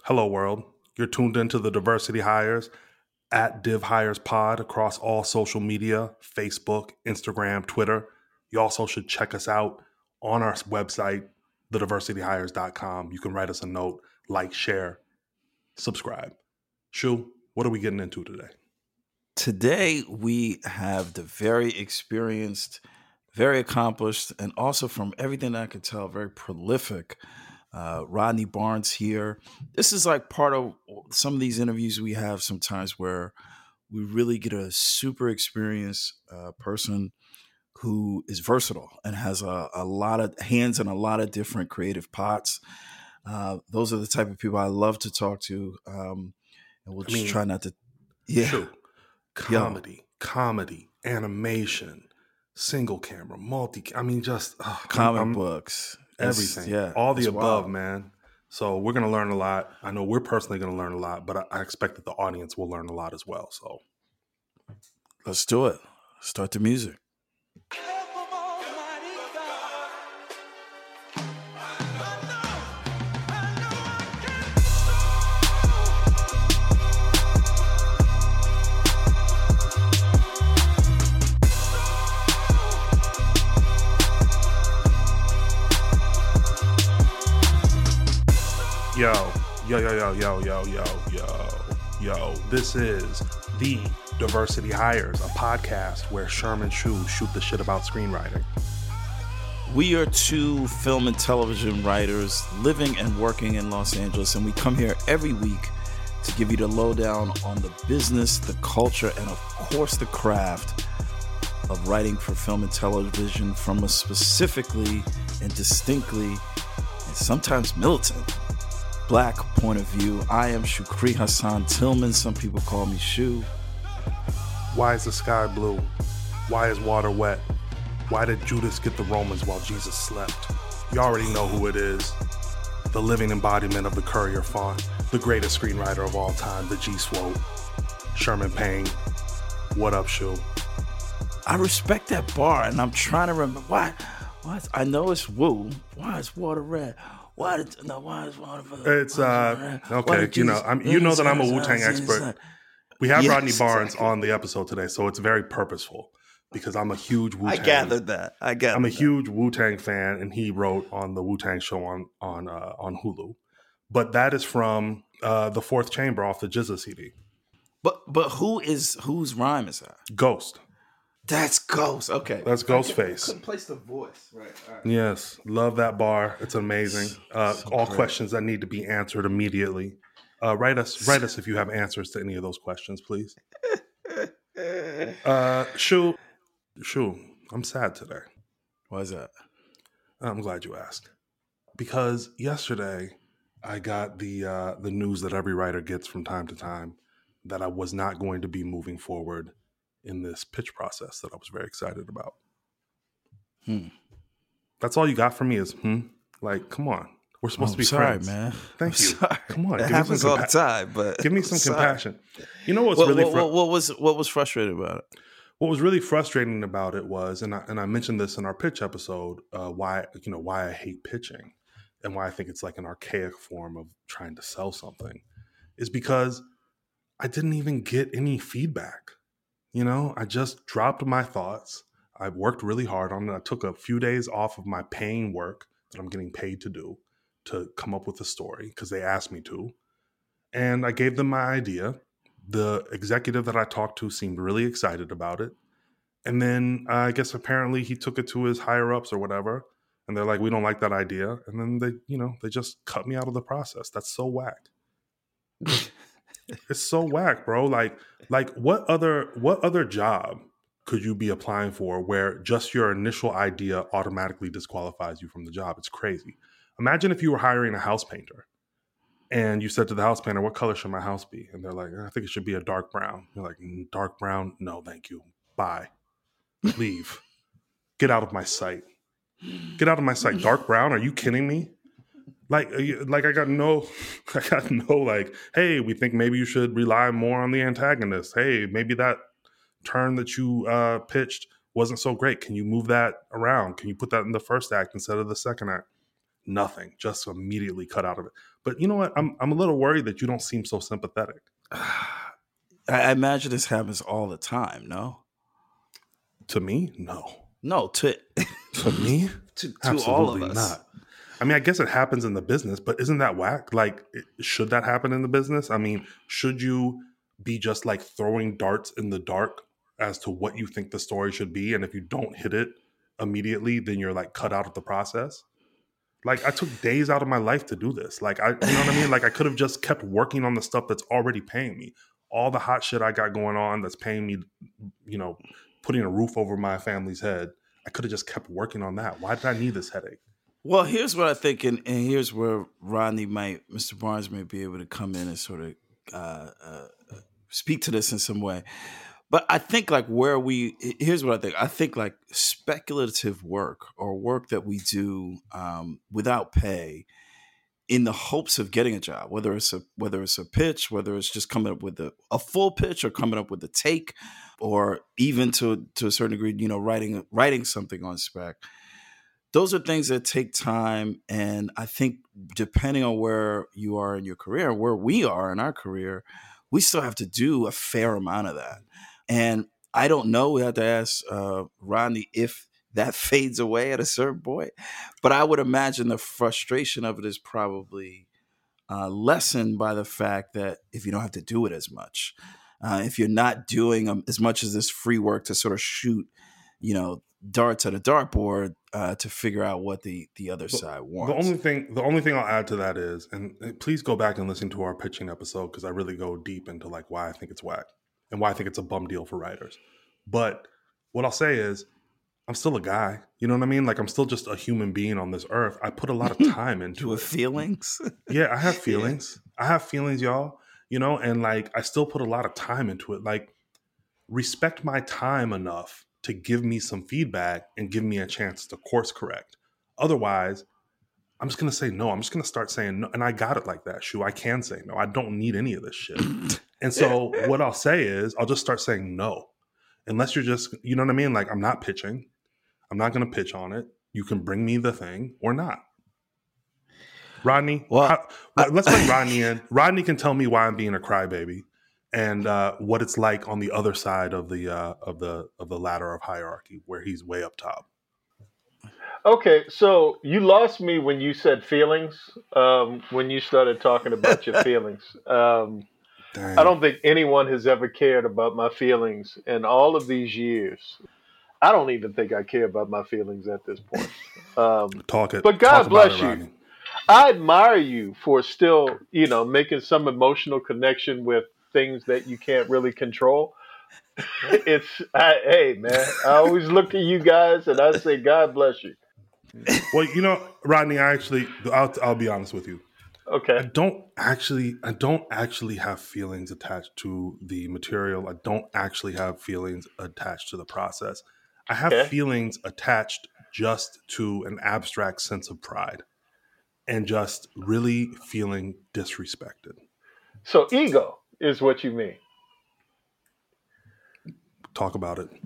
Hello, world. You're tuned into the Diversity Hires at Div Hires Pod across all social media, Facebook, Instagram, Twitter. You also should check us out on our website, thediversityhires.com. You can write us a note, like, share, subscribe. Shu, what are we getting into today? Today, we have the very experienced, very accomplished, and also from everything I could tell, very prolific Rodney Barnes here. This is like part of some of these interviews we have sometimes where we really get a super experienced person who is versatile and has a lot of hands in a lot of different creative pots. Those are the type of people I love to talk to. And we'll just try not to. Yeah. Shu, comedy, animation, single camera, comic books, everything, all the above, man. So we're going to learn a lot. I know we're personally going to learn a lot, but I expect that the audience will learn a lot as well. So let's do it. Start the music. Yo. This is the Diversity Hires, a podcast where Sherman Shu shoot the shit about screenwriting. We are two film and television writers living and working in Los Angeles, and we come here every week to give you the lowdown on the business, the culture, and of course the craft of writing for film and television from a specifically and distinctly and sometimes militant Black point of view. I am Shukri Hassan Tillman. Some people call me Shu. Why is the sky blue? Why is water wet? Why did Judas get the Romans while Jesus slept? You already know who it is. The living embodiment of the courier font, the greatest screenwriter of all time, the G-Swope, Sherman Payne. What up, Shu? I respect that bar, and I'm trying to remember why. I know it's woo. Why is water red? Why is water red? It's okay. You know that I'm a Wu-Tang expert. We have Rodney Barnes on the episode today, so it's very purposeful because I'm a huge Wu-Tang. I gathered that. I'm a huge Wu-Tang fan, and he wrote on the Wu-Tang show on Hulu. But that is from the Fourth Chamber off the GZA CD. But whose rhyme is that? Ghost. That's Ghost. Okay. That's Ghostface. Couldn't place the voice. Right. All right. Yes. Love that bar. It's amazing. All great. Questions that need to be answered immediately. Write us if you have answers to any of those questions, please. Shu, I'm sad today. Why is that? I'm glad you asked. Because yesterday I got the news that every writer gets from time to time that I was not going to be moving forward in this pitch process that I was very excited about. That's all you got for me is Like, come on. We're supposed to be friends. Man. Thank you. Sorry. Come on. It happens all the time, but give me some compassion. You know what's what was frustrating about it? What was really frustrating about it was, and I mentioned this in our pitch episode, why I hate pitching and why I think it's like an archaic form of trying to sell something, is because I didn't even get any feedback. I just dropped my thoughts. I worked really hard on it. I took a few days off of my paying work that I'm getting paid to do to come up with a story because they asked me to. And I gave them my idea. The executive that I talked to seemed really excited about it. And then I guess apparently he took it to his higher ups or whatever. And they're like, we don't like that idea. And then they just cut me out of the process. That's so whack. It's so whack, bro. Like what other job could you be applying for where just your initial idea automatically disqualifies you from the job? It's crazy. Imagine if you were hiring a house painter and you said to the house painter, what color should my house be? And they're like, I think it should be a dark brown. You're like, dark brown? No, thank you. Bye. Leave. Get out of my sight. Get out of my sight. Dark brown? Are you kidding me? Like I got no, hey, we think maybe you should rely more on the antagonist. Hey, maybe that turn that you pitched wasn't so great. Can you move that around? Can you put that in the first act instead of the second act? nothing, just immediately cut out of it. But you know what? I'm a little worried that you don't seem so sympathetic. I imagine this happens all the time. No, To me, no. no, to To me, to all of absolutely us. not. I mean, I guess it happens in the business, but isn't that whack? Like, should that happen in the business? I mean, should you be just like throwing darts in the dark as to what you think the story should be? And if you don't hit it immediately, then you're like cut out of the process. Like, I took days out of my life to do this. Like, you know what I mean? Like, I could have just kept working on the stuff that's already paying me. All the hot shit I got going on that's paying me, you know, putting a roof over my family's head. I could have just kept working on that. Why did I need this headache? Well, here's what I think, and here's where Mr. Barnes may be able to come in and sort of speak to this in some way. But I think here's what I think. I think like speculative work or work that we do without pay in the hopes of getting a job, whether it's a pitch, whether it's just coming up with a full pitch or coming up with a take, or even to a certain degree, you know, writing something on spec. Those are things that take time, and I think depending on where you are in your career, where we are in our career, we still have to do a fair amount of that. And I don't know. We have to ask Rodney if that fades away at a certain point. But I would imagine the frustration of it is probably lessened by the fact that if you don't have to do it as much, if you're not doing as much as this free work to sort of shoot, you know, darts at a dartboard to figure out what the other side wants. The only thing I'll add to that is, and please go back and listen to our pitching episode because I really go deep into like why I think it's whack and why I think it's a bum deal for writers. But what I'll say is, I'm still a guy. You know what I mean? Like, I'm still just a human being on this earth. I put a lot of time into it. Feelings? Yeah, I have feelings. Yeah. I have feelings, y'all. You know, and like I still put a lot of time into it. Like, respect my time enough to give me some feedback and give me a chance to course correct. Otherwise, I'm just going to say no. I'm just going to start saying no. And I got it like that, Shu. I can say no. I don't need any of this shit. And so what I'll say is I'll just start saying no. Unless you're just, you know what I mean? Like, I'm not pitching. I'm not going to pitch on it. You can bring me the thing or not. Rodney, let's bring Rodney in. Rodney can tell me why I'm being a crybaby and what it's like on the other side of the ladder of hierarchy, where he's way up top. Okay, so you lost me when you said feelings. When you started talking about your feelings, I don't think anyone has ever cared about my feelings in all of these years. I don't even think I care about my feelings at this point. But God bless you. Rodney. I admire you for still, you know, making some emotional connection with things that you can't really control. Hey man, I always look at you guys and I say, God bless you. Well, you know, Rodney, I'll be honest with you. Okay. I don't actually have feelings attached to the material. I don't actually have feelings attached to the process. I have feelings attached just to an abstract sense of pride and just really feeling disrespected. So ego is what you mean. Talk about it.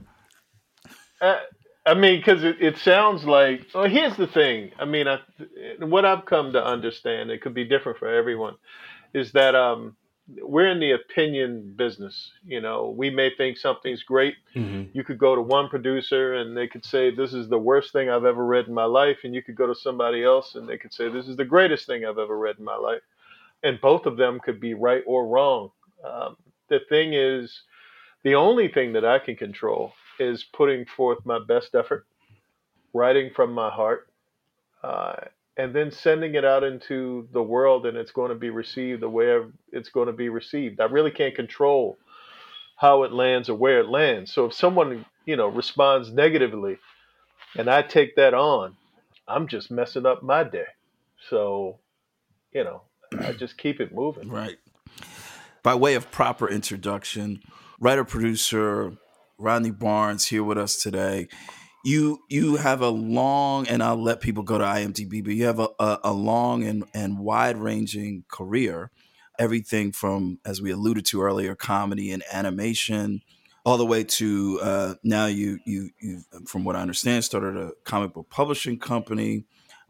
I mean, because it sounds like, well, here's the thing. I mean, what I've come to understand, it could be different for everyone, is that we're in the opinion business. You know, we may think something's great. Mm-hmm. You could go to one producer and they could say, this is the worst thing I've ever read in my life. And you could go to somebody else and they could say, this is the greatest thing I've ever read in my life. And both of them could be right or wrong. The thing is, the only thing that I can control is putting forth my best effort, writing from my heart, and then sending it out into the world, and it's going to be received the way it's going to be received. I really can't control how it lands or where it lands. So if someone, you know, responds negatively and I take that on, I'm just messing up my day. So, you know, I just keep it moving. Right. By way of proper introduction, writer-producer Rodney Barnes here with us today. You have a long, and I'll let people go to IMDb, but you have a long and wide-ranging career. Everything from, as we alluded to earlier, comedy and animation, all the way to now you from what I understand, started a comic book publishing company,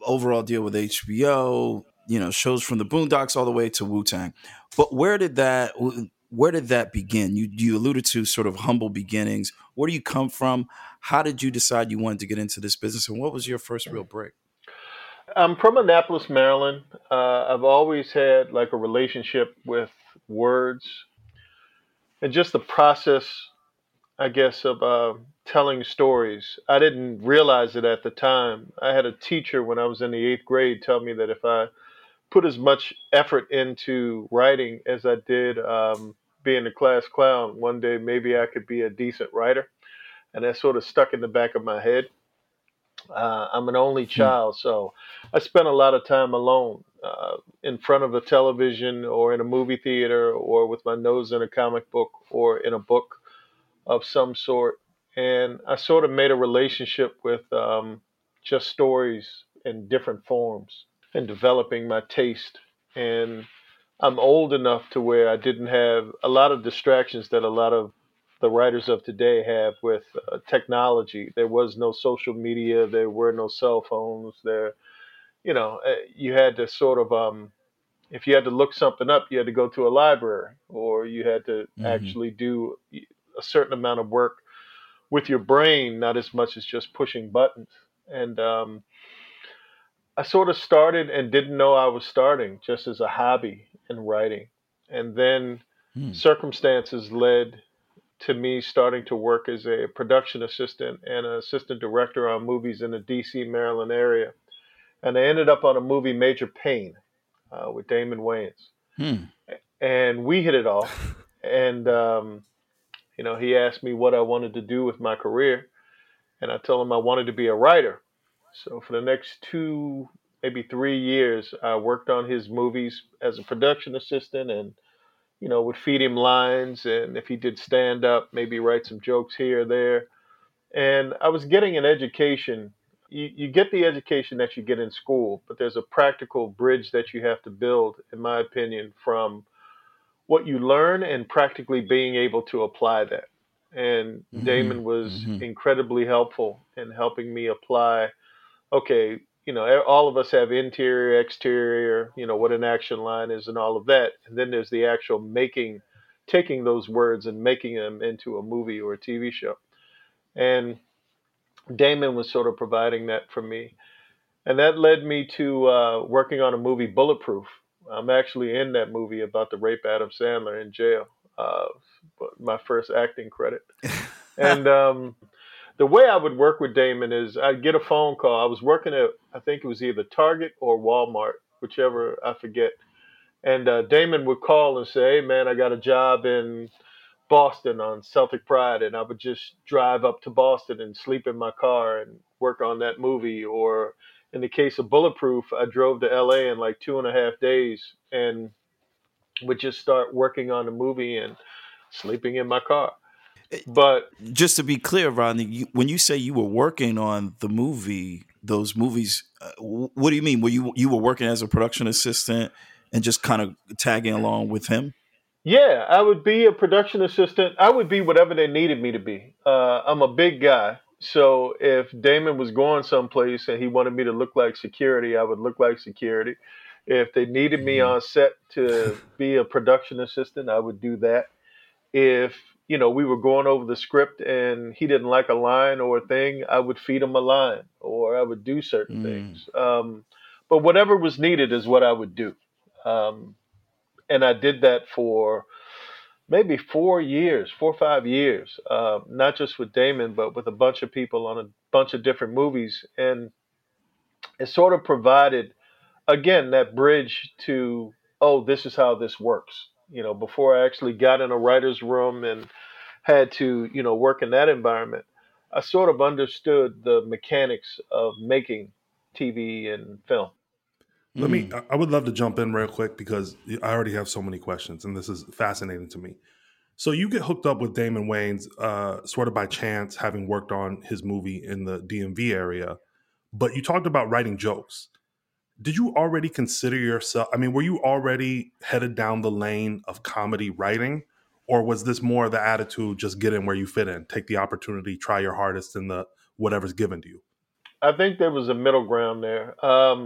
overall deal with HBO, shows from the Boondocks all the way to Wu Tang. But where did that begin? You alluded to sort of humble beginnings. Where do you come from? How did you decide you wanted to get into this business, and what was your first real break? I'm from Annapolis, Maryland. I've always had like a relationship with words and just the process, I guess, of telling stories. I didn't realize it at the time. I had a teacher when I was in the eighth grade tell me that if I put as much effort into writing as I did being the class clown, one day maybe I could be a decent writer. And that sort of stuck in the back of my head. I'm an only Hmm. child, so I spent a lot of time alone in front of a television or in a movie theater or with my nose in a comic book or in a book of some sort. And I sort of made a relationship with just stories in different forms and developing my taste. And I'm old enough to where I didn't have a lot of distractions that a lot of the writers of today have with technology. There was no social media, there were no cell phones. You had to sort of, if you had to look something up, you had to go to a library, or you had to Hmm. actually do a certain amount of work with your brain, not as much as just pushing buttons. And I sort of started and didn't know I was starting just as a hobby in writing. And then Hmm. circumstances led to me starting to work as a production assistant and an assistant director on movies in the DC, Maryland area. And I ended up on a movie, Major Payne, with Damon Wayans. Hmm. And we hit it off. And, he asked me what I wanted to do with my career. And I told him I wanted to be a writer. So for the next 2, maybe 3 years, I worked on his movies as a production assistant and, would feed him lines. And if he did stand up, maybe write some jokes here or there. And I was getting an education. You get the education that you get in school, but there's a practical bridge that you have to build, in my opinion, from what you learn and practically being able to apply that. And Hmm. Damon was Hmm. incredibly helpful in helping me apply. Okay, all of us have interior, exterior, what an action line is and all of that. And then there's the actual making, taking those words and making them into a movie or a TV show. And Damon was sort of providing that for me. And that led me to working on a movie, Bulletproof. I'm actually in that movie about the rape Adam Sandler in jail. Uh, my first acting credit. And the way I would work with Damon is I'd get a phone call. I was working at, I think it was either Target or Walmart, whichever, I forget. And Damon would call and say, "Hey, man, I got a job in Boston on Celtic Pride." And I would just drive up to Boston and sleep in my car and work on that movie. Or in the case of Bulletproof, I drove to LA in like 2.5 days and would just start working on the movie and sleeping in my car. But Just to be clear, Rodney, when you say you were working on those movies, what do you mean? Were you were working as a production assistant and just kind of tagging along with him? yeah, I would be a production assistant. I would be whatever they needed me to be. I'm a big guy. So if Damon was going someplace and he wanted me to look like security, I would look like security. If they needed me Hmm. on set to be a production assistant, I would do that. If, we were going over the script and he didn't like a line or a thing, I would feed him a line or I would do certain Mm. things. But whatever was needed is what I would do. Um, and I did that for maybe 4 years, 4 or 5 years, not just with Damon, but with a bunch of people on a bunch of different movies. And it sort of provided, again, that bridge to, oh, this is how this works. Before I actually got in a writer's room and had to, work in that environment, I sort of understood the mechanics of making TV and film. Mm. I would love to jump in real quick because I already have so many questions and this is fascinating to me. So you get hooked up with Damon Wayans sort of by chance, having worked on his movie in the DMV area, but you talked about writing jokes. Did you already consider yourself, I mean, were you already headed down the lane of comedy writing? Or was this more the attitude, just get in where you fit in, take the opportunity, try your hardest in the whatever's given to you? I think there was a middle ground there.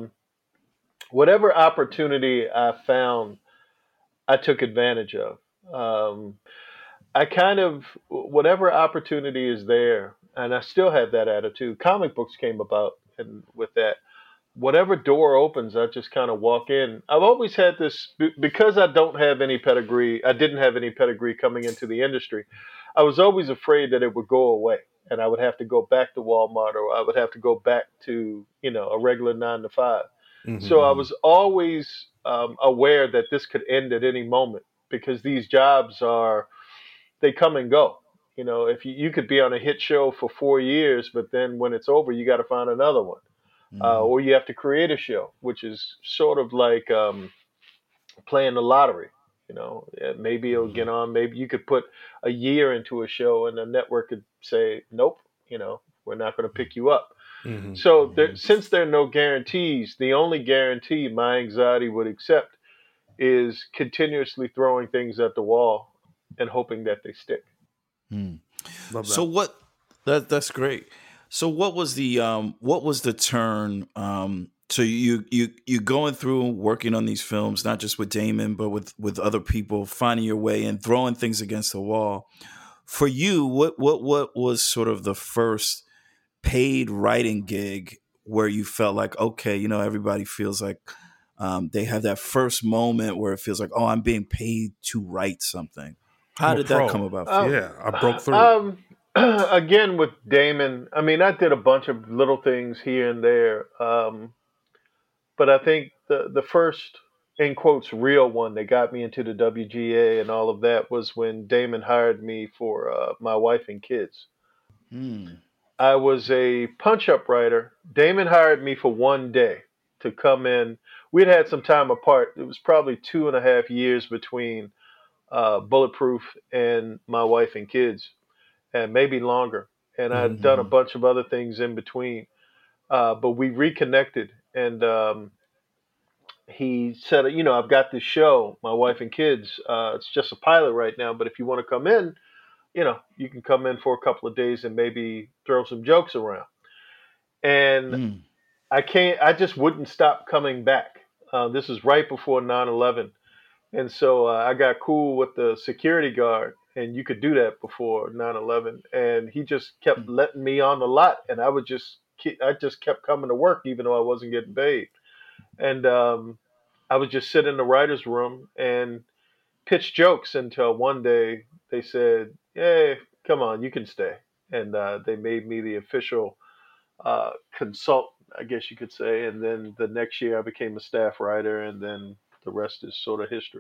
Whatever opportunity I found, I took advantage of. Um, I kind of whatever opportunity is there, and I still have that attitude. Comic books came about, and with that, whatever door opens, I just kind of walk in. I've always had this because I don't have any pedigree. I didn't have any pedigree coming into the industry. I was always afraid that it would go away, and I would have to go back to Walmart, or I would have to go back to a regular 9 to 5. So I Hmm. was always aware that this could end at any moment because these jobs are they come and go. If you could be on a hit show for 4 years, but then when it's over, you got to find another one, Hmm. or you have to create a show, which is sort of like playing the lottery. Maybe it'll get Hmm. on. Maybe you could put a year into a show, and the network could say, "Nope, we're not going to pick you up." Hmm. So Hmm. since there are no guarantees, the only guarantee my anxiety would accept is continuously throwing things at the wall and hoping that they stick. Hmm. Love So that. what? That's great. So what was the turn? So you going through working on these films, not just with Damon, but with other people, finding your way and throwing things against the wall. For you, what was sort of the first paid writing gig where you felt like, okay, everybody feels like they have that first moment where it feels like, oh, I'm being paid to write something. I'm How a did that come pro. about for Um, you? Yeah, I broke through. again with Damon, I mean, I did a bunch of little things here and there, but I think the first in quotes real one that got me into the WGA and all of that was when Damon hired me for my wife and kids. Hmm. I was a punch up writer. Damon hired me for one day to come in. We'd had some time apart. It was probably 2.5 years between Bulletproof and my wife and kids, and maybe longer. And I'd done a Hmm. bunch of other things in between. But we reconnected, and he said, I've got this show, my wife and kids. It's just a pilot right now, but if you want to come in, you can come in for a couple of days and maybe throw some jokes around. And Hmm. I just wouldn't stop coming back. This is right before 9/11. And so I got cool with the security guard, and you could do that before 9/11. And he just kept letting me on the lot, and I just kept coming to work even though I wasn't getting paid. And I would just sit in the writers' room and pitch jokes until one day they said, "Hey, come on, you can stay." And they made me the official consultant, I guess you could say. And then the next year I became a staff writer, and then the rest is sort of history.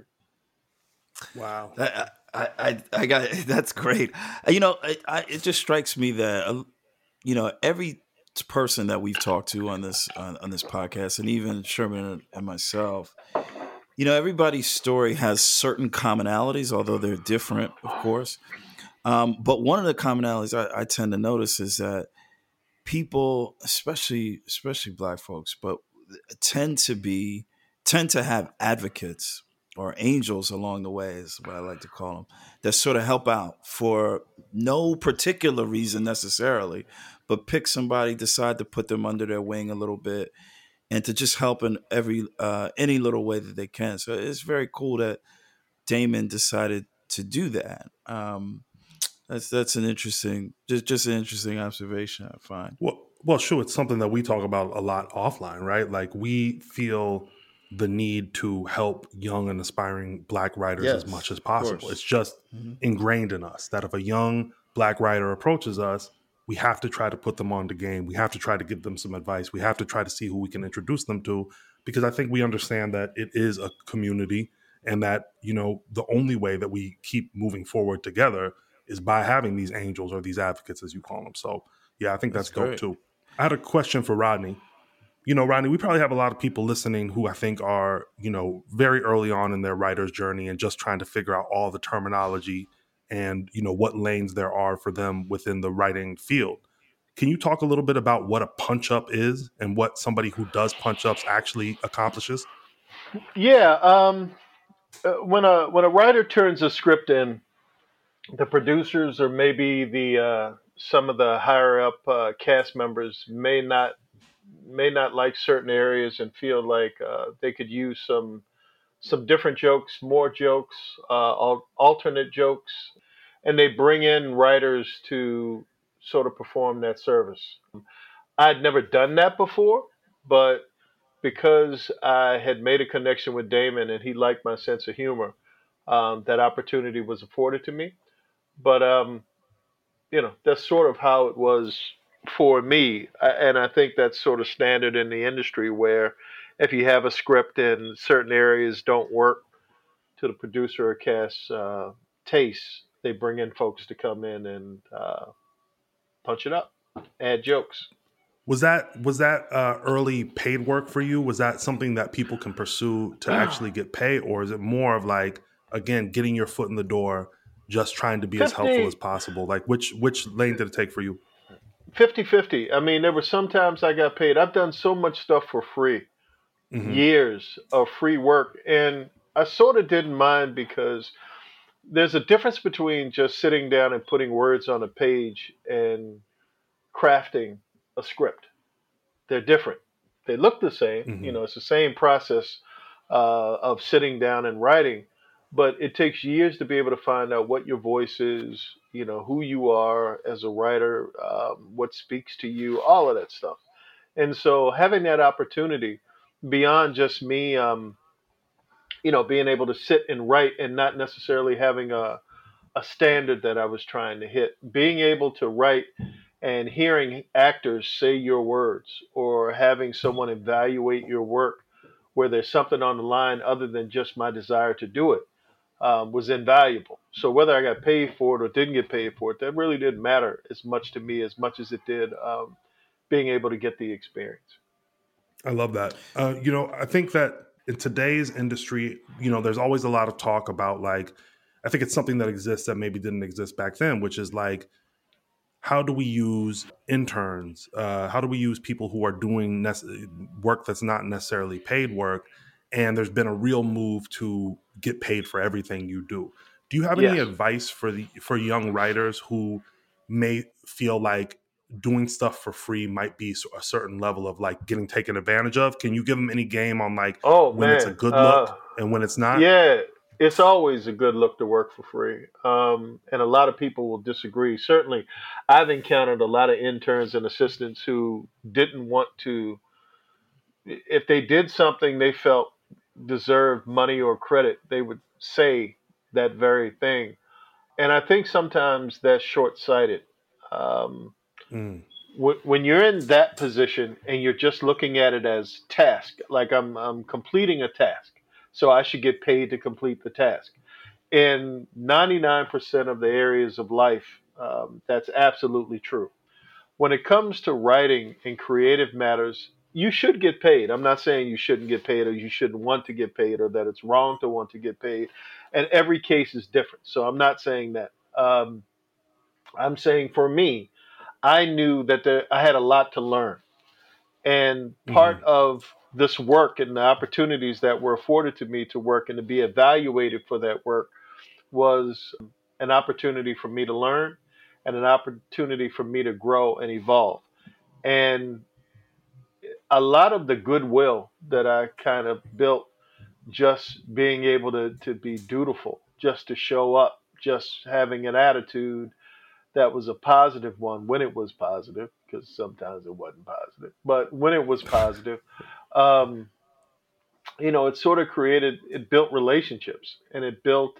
Wow. I got that's great. It just strikes me that every person that we've talked to on this podcast, and even Sherman and myself, everybody's story has certain commonalities, although they're different, of course. But one of the commonalities I tend to notice is that people, especially Black folks, but tend to be tend to have advocates or angels along the way, is what I like to call them, that sort of help out for no particular reason necessarily, but pick somebody, decide to put them under their wing a little bit, and to just help in any little way that they can. So it's very cool that Damon decided to do that. That's an interesting, just an interesting observation, I find. Well, sure. It's something that we talk about a lot offline, right? Like we feel the need to help young and aspiring Black writers as much Yes, as of possible. course. It's just Hmm. ingrained in us that if a young Black writer approaches us, we have to try to put them on the game. We have to try to give them some advice. We have to try to see who we can introduce them to, because I think we understand that it is a community, and that, the only way that we keep moving forward together is by having these angels or these advocates, as you call them. So, yeah, I think That's that's dope great. too. I had a question for Rodney. Rodney, we probably have a lot of people listening who I think are, very early on in their writer's journey and just trying to figure out all the terminology and, what lanes there are for them within the writing field. Can you talk a little bit about what a punch up is and what somebody who does punch ups actually accomplishes? Yeah, when a writer turns a script in, the producers or maybe the some of the higher up cast members may not may not like certain areas and feel like they could use some different jokes, more jokes, alternate jokes, and they bring in writers to sort of perform that service. I'd never done that before, but because I had made a connection with Damon and he liked my sense of humor, that opportunity was afforded to me. But that's sort of how it was for me, and I think that's sort of standard in the industry where if you have a script and certain areas don't work to the producer or cast taste, they bring in folks to come in and punch it up, add jokes. Was that early paid work for you? Was that something that people can pursue to actually get paid, or is it more of like, again, getting your foot in the door, just trying to be as helpful as 50, possible? Like which lane did it take for you? 50, 50. I mean, there were some times I got paid. I've done so much stuff for free, Hmm. years of free work, and I sort of didn't mind because there's a difference between just sitting down and putting words on a page and crafting a script. They're different. They look the same. Hmm. It's the same process of sitting down and writing, but it takes years to be able to find out what your voice is, who you are as a writer, what speaks to you, all of that stuff. And so having that opportunity beyond just me, being able to sit and write and not necessarily having a standard that I was trying to hit, being able to write and hearing actors say your words or having someone evaluate your work where there's something on the line other than just my desire to do it was invaluable. So whether I got paid for it or didn't get paid for it, that really didn't matter as much to me as much as it did being able to get the experience. I love that. I think that in today's industry, there's always a lot of talk about like, I think it's something that exists that maybe didn't exist back then, which is like, how do we use interns? How do we use people who are doing work that's not necessarily paid work? And there's been a real move to get paid for everything you do. Do you have any Yes. advice for young writers who may feel like doing stuff for free might be a certain level of like getting taken advantage of? Can you give them any game on like Oh when it's a man. good look and when it's not? Yeah, it's always a good look to work for free. And a lot of people will disagree. Certainly, I've encountered a lot of interns and assistants who didn't want to, if they did something they felt deserved money or credit, they would say that very thing. And I think sometimes that's short sighted. Um, Mm, when you're in that position and you're just looking at it as task, like I'm completing a task, so I should get paid to complete the task. In 99% of the areas of life, that's absolutely true. When it comes to writing and creative matters, you should get paid. I'm not saying you shouldn't get paid or you shouldn't want to get paid or that it's wrong to want to get paid. And every case is different. So I'm not saying that. I'm saying for me, I knew that I had a lot to learn. And part hmm. of this work and the opportunities that were afforded to me to work and to be evaluated for that work was an opportunity for me to learn and an opportunity for me to grow and evolve. And a lot of the goodwill that I kind of built just being able to be dutiful, just to show up, just having an attitude that was a positive one when it was positive, because sometimes it wasn't positive, but when it was positive, um, it sort of it built relationships and it built,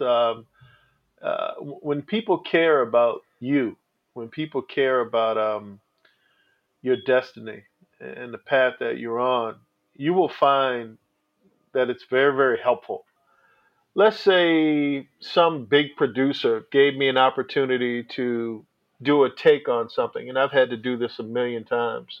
when people care about you, when people care about your destiny and the path that you're on, you will find that it's very, very helpful. Let's say some big producer gave me an opportunity to do a take on something, and I've had to do this a million times.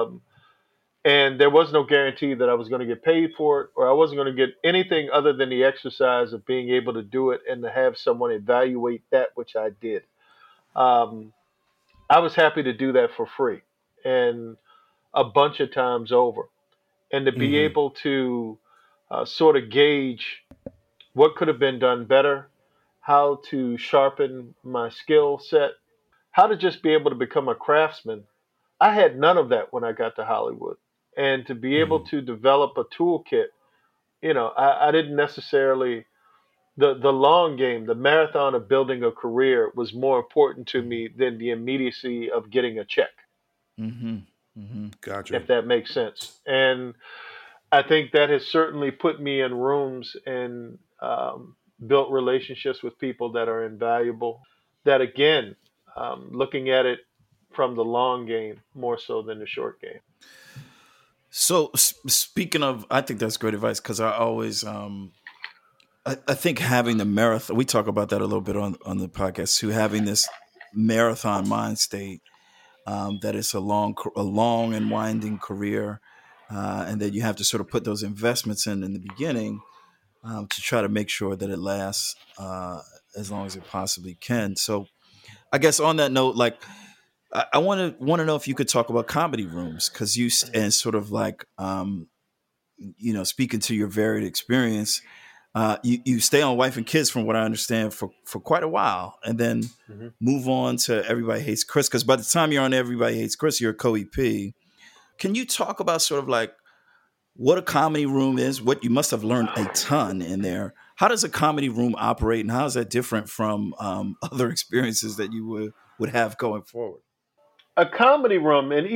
And there was no guarantee that I was going to get paid for it or I wasn't going to get anything other than the exercise of being able to do it and to have someone evaluate that which I did. Um, I was happy to do that for free and a bunch of times over. And to be Hmm. able to sort of gauge what could have been done better, how to sharpen my skill set, how to just be able to become a craftsman. I had none of that when I got to Hollywood. and to be able Hmm. to develop a toolkit. I didn't necessarily the long game, the marathon of building a career was more important to me than the immediacy of getting a check, Mm-hmm. Mm-hmm. Gotcha. if that makes sense. And I think that has certainly put me in rooms and built relationships with people that are invaluable. That again, looking at it from the long game more so than the short game. So speaking of, I think that's great advice because I always, I think having the marathon. We talk about that a little bit on the podcast too. Having this marathon mind state, that it's a long and winding career, and that you have to sort of put those investments in the beginning, to try to make sure that it lasts as long as it possibly can. So I guess on that note, like I want to know if you could talk about comedy rooms because and sort of like speaking to your varied experience, you stay on Wife and Kids from what I understand for quite a while, and then Hmm. move on to Everybody Hates Chris. Because by the time you're on Everybody Hates Chris, you're a co-EP. Can you talk about sort of like what a comedy room is? What you must have learned a ton in there. How does a comedy room operate, and how is that different from other experiences that you would have going forward? A comedy room, and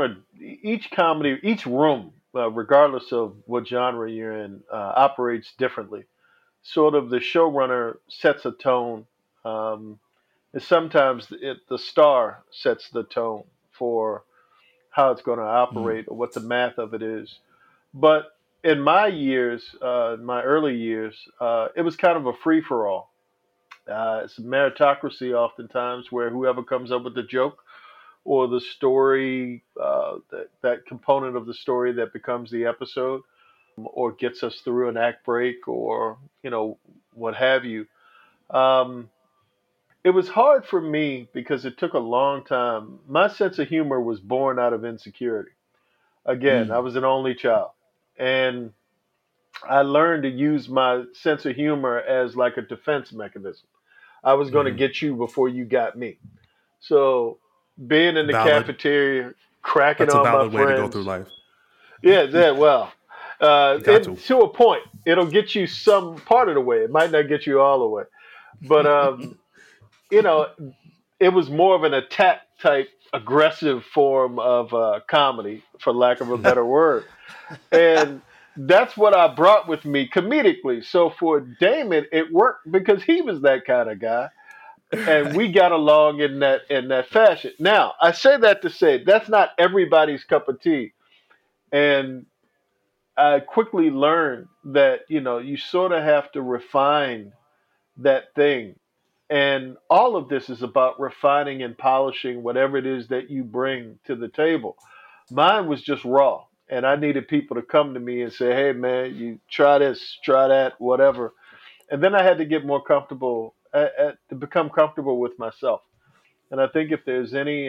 each room, regardless of what genre you're in, operates differently. Sort of the showrunner sets a tone. Um, and sometimes the star sets the tone for how it's going to Mm, operate or what the math of it is. But in my years, my early years, it was kind of a free for all. It's a meritocracy oftentimes where whoever comes up with the joke or the story, that component of the story that becomes the episode or gets us through an act break or, what have you. Um, it was hard for me because it took a long time. My sense of humor was born out of insecurity. Again, I mm, was an only child. And I learned to use my sense of humor as like a defense mechanism. I was going to Hmm. get you before you got me. So being in the Valid. cafeteria, cracking That's a on my valid way to go through friends. life. Yeah, that well, You got to. to a point, it'll get you some part of the way. It might not get you all the way, but you know, it was more of an attack type, aggressive form of comedy, for lack of a better word, and that's what I brought with me comedically. So for Damon, it worked because he was that kind of guy, and we got along in that fashion. Now, I say that to say that's not everybody's cup of tea, and I quickly learned that you sort of have to refine that thing, and all of this is about refining and polishing whatever it is that you bring to the table. Mine was just raw, and I needed people to come to me and say, "Hey, man, you try this, try that, whatever." And then I had to get more comfortable, to become comfortable with myself. And I think if there's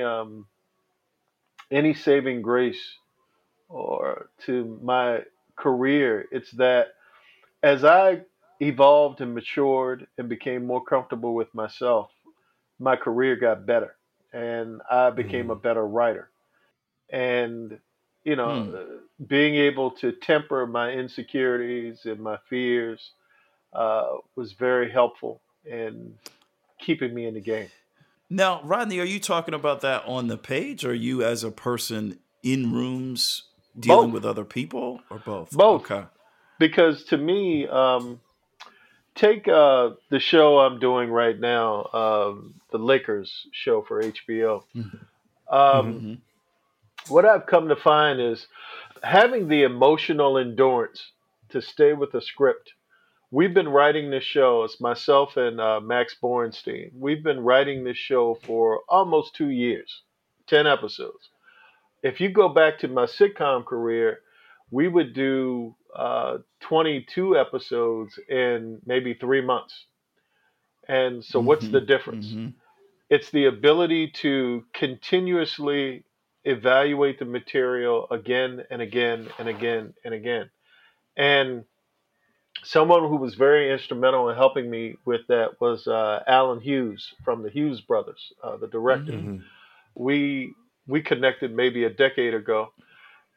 any saving grace or to my career, it's that as I evolved and matured and became more comfortable with myself, my career got better, and I became a Hmm. better writer. And mm. being able to temper my insecurities and my fears was very helpful in keeping me in the game. Now, Rodney, are you talking about that on the page, or you as a person in rooms dealing Both, with other people, or both? both, Okay. because to me, take the show I'm doing right now, the Lakers show for HBO. Hmm. Um, Mm-hmm. what I've come to find is having the emotional endurance to stay with a script. We've been writing this show, it's myself and Max Borenstein. We've been writing this show for almost 2 years, 10 episodes. If you go back to my sitcom career, we would do 22 episodes in maybe 3 months. And so, what's Mm-hmm. the difference? Mm-hmm. It's the ability to continuously evaluate the material again and again and again and again. And someone who was very instrumental in helping me with that was Alan Hughes from the Hughes brothers, the director. Mm-hmm. Hmm. We we connected maybe a decade ago,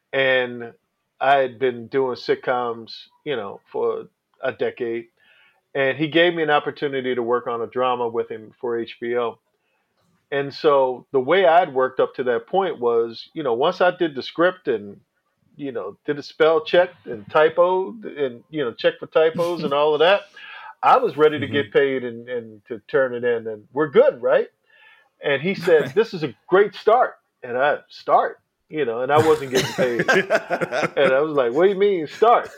and I had been doing sitcoms, for a decade. And he gave me an opportunity to work on a drama with him for HBO. And so the way I'd worked up to that point was, once I did the script and, did a spell check and typoed and, check for typos and all of that, I was ready to Hmm. get paid and to turn it in, and we're good, right? And he said, "This is a great start." And I start, and I wasn't getting paid. And I was like, "What do you mean start?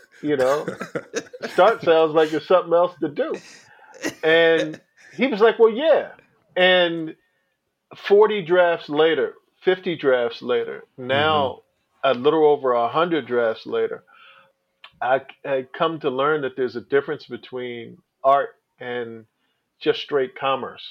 Start sounds like there's something else to do." And he was like, "Well, yeah." And 40 drafts later, 50 drafts later, Hmm. now a little over 100 drafts later, I come to learn that there's a difference between art and just straight commerce.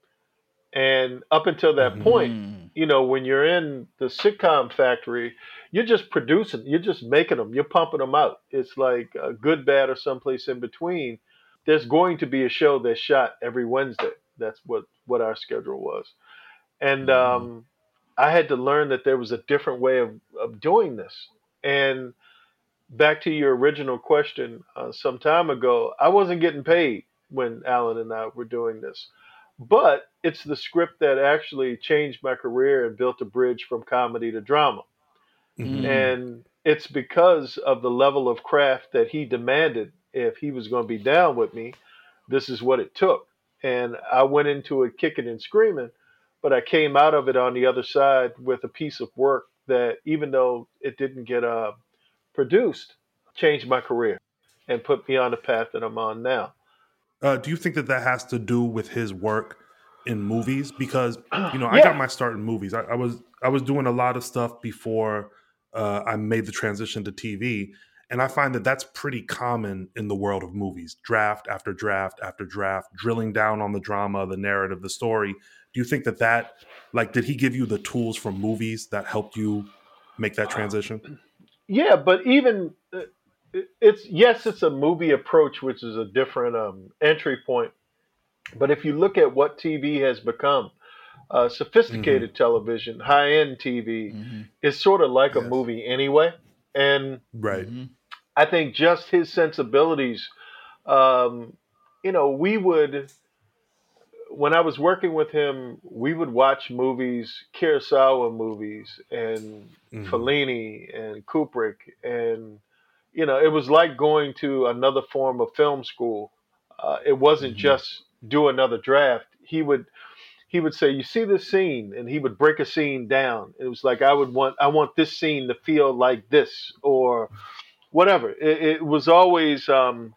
And up until that Hmm. point, Mm. when you're in the sitcom factory, you're just producing, you're just making them, you're pumping them out. It's like good, bad, or someplace in between. There's going to be a show that's shot every Wednesday. That's what our schedule was. And Mhm. I had to learn that there was a different way of doing this. And back to your original question, some time ago, I wasn't getting paid when Alan and I were doing this. But it's the script that actually changed my career and built a bridge from comedy to drama. Hmm. Mm. And it's because of the level of craft that he demanded. If he was going to be down with me, this is what it took. And I went into it kicking and screaming, but I came out of it on the other side with a piece of work that, even though it didn't get produced, changed my career and put me on the path that I'm on now. Do you think that that has to do with his work in movies? Because I got Yeah, my start in movies. I was doing a lot of stuff before I made the transition to TV, and I find that that's pretty common in the world of movies. Draft after draft after draft, drilling down on the drama, the narrative, the story. Do you think that like, did he give you the tools from movies that helped you make that transition? yeah, but even it's yes, it's a movie approach, which is a different entry point. But if you look at what TV has become, Hmm. sophisticated television, high end TV, Mhm. is sort of like a Yes. movie anyway. And Right. Mhm. I think just his sensibilities, um, we would, when I was working with him, we would watch movies, Kurosawa movies, and Hmm. Fellini and Kubrick, and it was like going to another form of film school. It wasn't Mhm. just do another draft. He would say, "You see this scene," and he would break a scene down. It was like, I want this scene to feel like this, or whatever. It was always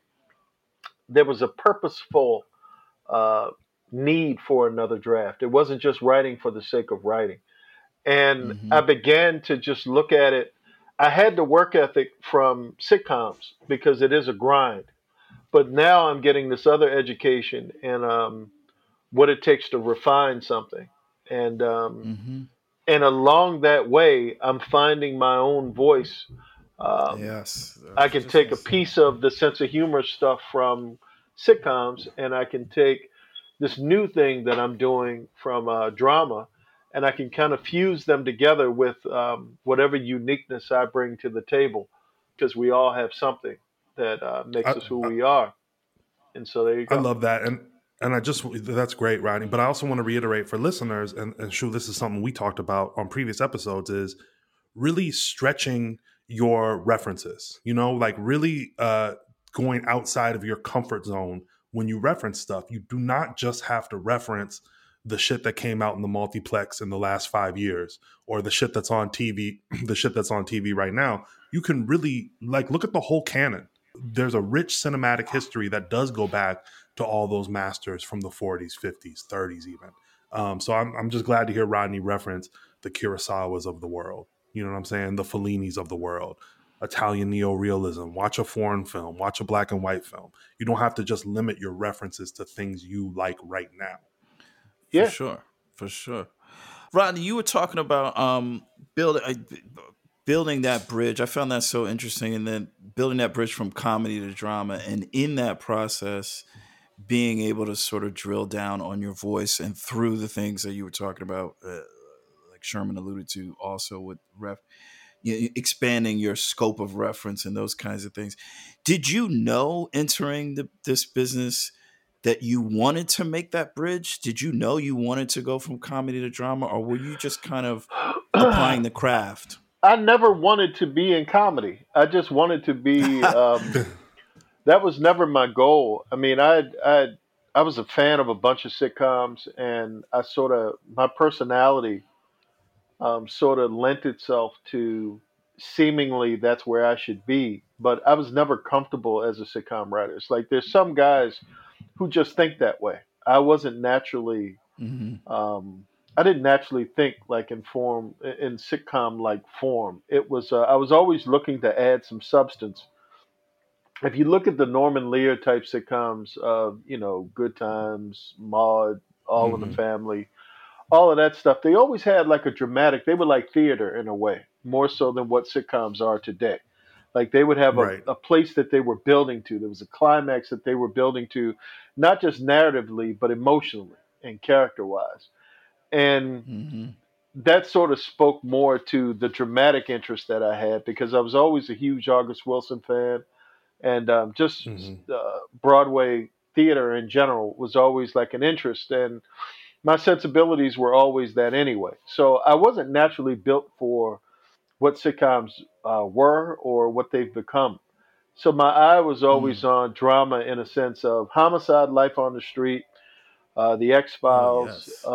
there was a purposeful uh, need for another draft. It wasn't just writing for the sake of writing. And I Mhm. began to just look at it. I had the work ethic from sitcoms because it is a grind. But now I'm getting this other education and what it takes to refine something. And um, Mhm. and along that way, I'm finding my own voice. Um, Yes, I I was can just take gonna a say. piece of the sense of humor stuff from sitcoms, and I can take this new thing that I'm doing from drama, and I can kind of fuse them together with whatever uniqueness I bring to the table, because we all have something that makes I, us who I, we are. And so there you I go. love that, and I just that's great, Rodney. But I also want to reiterate for listeners, and sure, this is something we talked about on previous episodes, is really stretching your references. Like really going outside of your comfort zone when you reference stuff. You do not just have to reference the shit that came out in the multiplex in the last 5 years, or the shit that's on TV, the shit that's on TV right now. You can really like look at the whole canon. There's a rich cinematic history that does go back to all those masters from the 40s, 50s, 30s, even. So I'm just glad to hear Rodney reference the Kurosawas of the world. You know what I'm saying? The Fellinis of the world, Italian neo-realism. Watch a foreign film, watch a black and white film. You don't have to just limit your references to things you like right now. For Yeah. sure, for sure. Rodney, you were talking about building building that bridge. I found that so interesting, and then building that bridge from comedy to drama, and in that process, being able to sort of drill down on your voice and through the things that you were talking about, like Sherman alluded to, also with ref. expanding your scope of reference and those kinds of things. Did you know entering this business that you wanted to make that bridge? Did you know you wanted to go from comedy to drama, or were you just kind of applying the craft? I never wanted to be in comedy. I just wanted to be. That was never my goal. I mean, I was a fan of a bunch of sitcoms, and I sort of my personality sort of lent itself to seemingly that's where I should be. But I was never comfortable as a sitcom writer. It's like there's some guys who just think that way. I wasn't naturally. Hmm. I didn't naturally think like in sitcom like form. It was I was always looking to add some substance. If you look at the Norman Lear type sitcoms, Good Times, Maude, All in the Hmm. Family, all of that stuff, they always had like a dramatic. They were like theater in a way, more so than what sitcoms are today. Like they would have Right. a place that they were building to. There was a climax that they were building to, not just narratively, but emotionally and character wise. And Hmm. that sort of spoke more to the dramatic interest that I had because I was always a huge August Wilson fan, and just Hmm. Broadway theater in general was always like an interest, and my sensibilities were always that anyway. So I wasn't naturally built for what sitcoms were or what they've become. So my eye was always Mm. on drama in a sense of Homicide, Life on the Street, The X Oh Files. yes.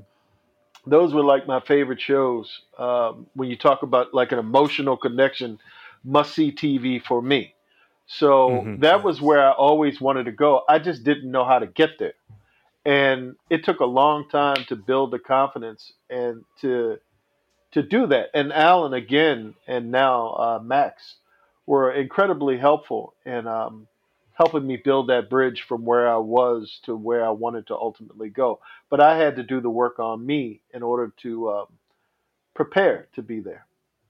Those were like my favorite shows. When you talk about like an emotional connection, must see TV for me. So Hmm. that was Yes. where I always wanted to go. I just didn't know how to get there. And it took a long time to build the confidence and to do that. And Alan again, and now Max, were incredibly helpful in helping me build that bridge from where I was to where I wanted to ultimately go. But I had to do the work on me in order to prepare to be there.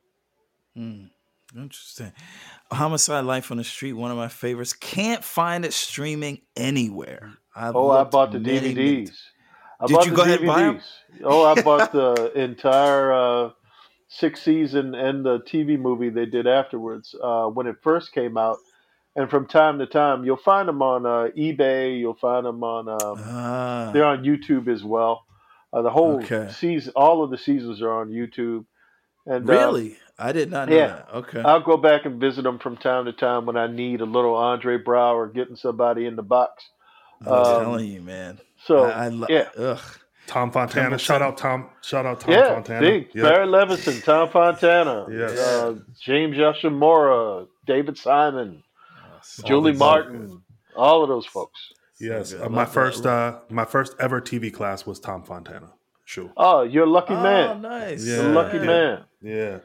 Mm. Interesting. Homicide: Life on the Street, one of my favorites. Can't find it streaming anywhere. I've Oh, I looked bought the many, many. DVDs. I Did bought you the go ahead and buy DVDs. Oh, I bought the entire sixth season and the TV movie they did afterwards when it first came out. And from time to time, you'll find them on eBay. You'll find them on. They're Ah, on YouTube as well. The whole okay. season, all of the seasons are on YouTube. And Really? I did not know yeah, that. Okay. I'll go back and visit them from time to time when I need a little Andre Brower getting somebody in the box. I'm Hmm. Um, telling you, man. so yeah, Ugh. Tom Fontana. Pendleton. Shout out Tom yeah. Fontana. See, Yep. Barry Levinson, Tom Fontana, Yes. Yeah. James Yashimura, David Simon, Oh, All Julie so these. so good. Martin, all of those folks. So Yes. good. Love that. My first ever TV class was Tom Fontana. Sure. Oh, you're a lucky Oh, man. nice. You're a Yeah, lucky Yeah. yeah, man. yeah.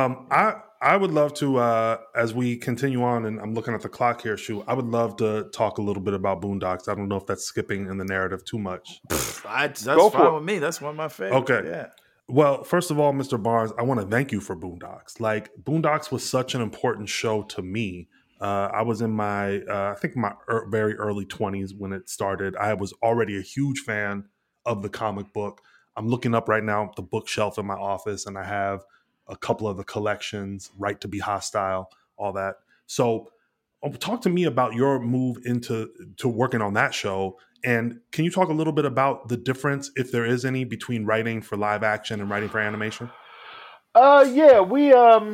I would love to as we continue on, and I'm looking at the clock here. Shu, I would love to talk a little bit about Boondocks. I don't know if that's skipping in the narrative too much. That's Go fine for it. with me. That's one of my favorites. Okay. Yeah. Well, first of all, Mr. Barnes, I want to thank you for Boondocks. Like Boondocks was such an important show to me. I was in my, I think my very early 20s when it started. I was already a huge fan of the comic book. I'm looking up right now the bookshelf in my office, and I have a couple of the collections, Right to Be Hostile, all that. So, talk to me about your move into to working on that show, and can you talk a little bit about the difference, if there is any, between writing for live action and writing for animation? Yeah, we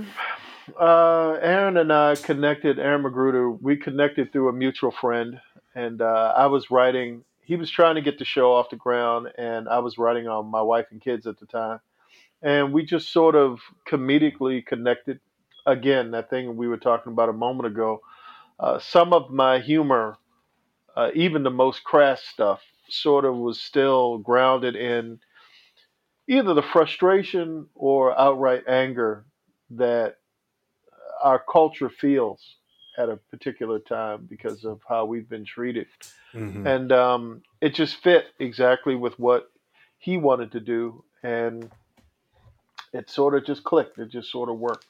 Aaron and I connected. Aaron Magruder, we connected through a mutual friend, and I was writing. He was trying to get the show off the ground, and I was writing on my wife and kids at the time, and we just sort of comedically connected. Again, that thing we were talking about a moment ago. Some of my humor, even the most crass stuff, sort of was still grounded in either the frustration or outright anger that our culture feels at a particular time because of how we've been treated. Hmm. And it just fit exactly with what he wanted to do. And it sort of just clicked. It just sort of worked.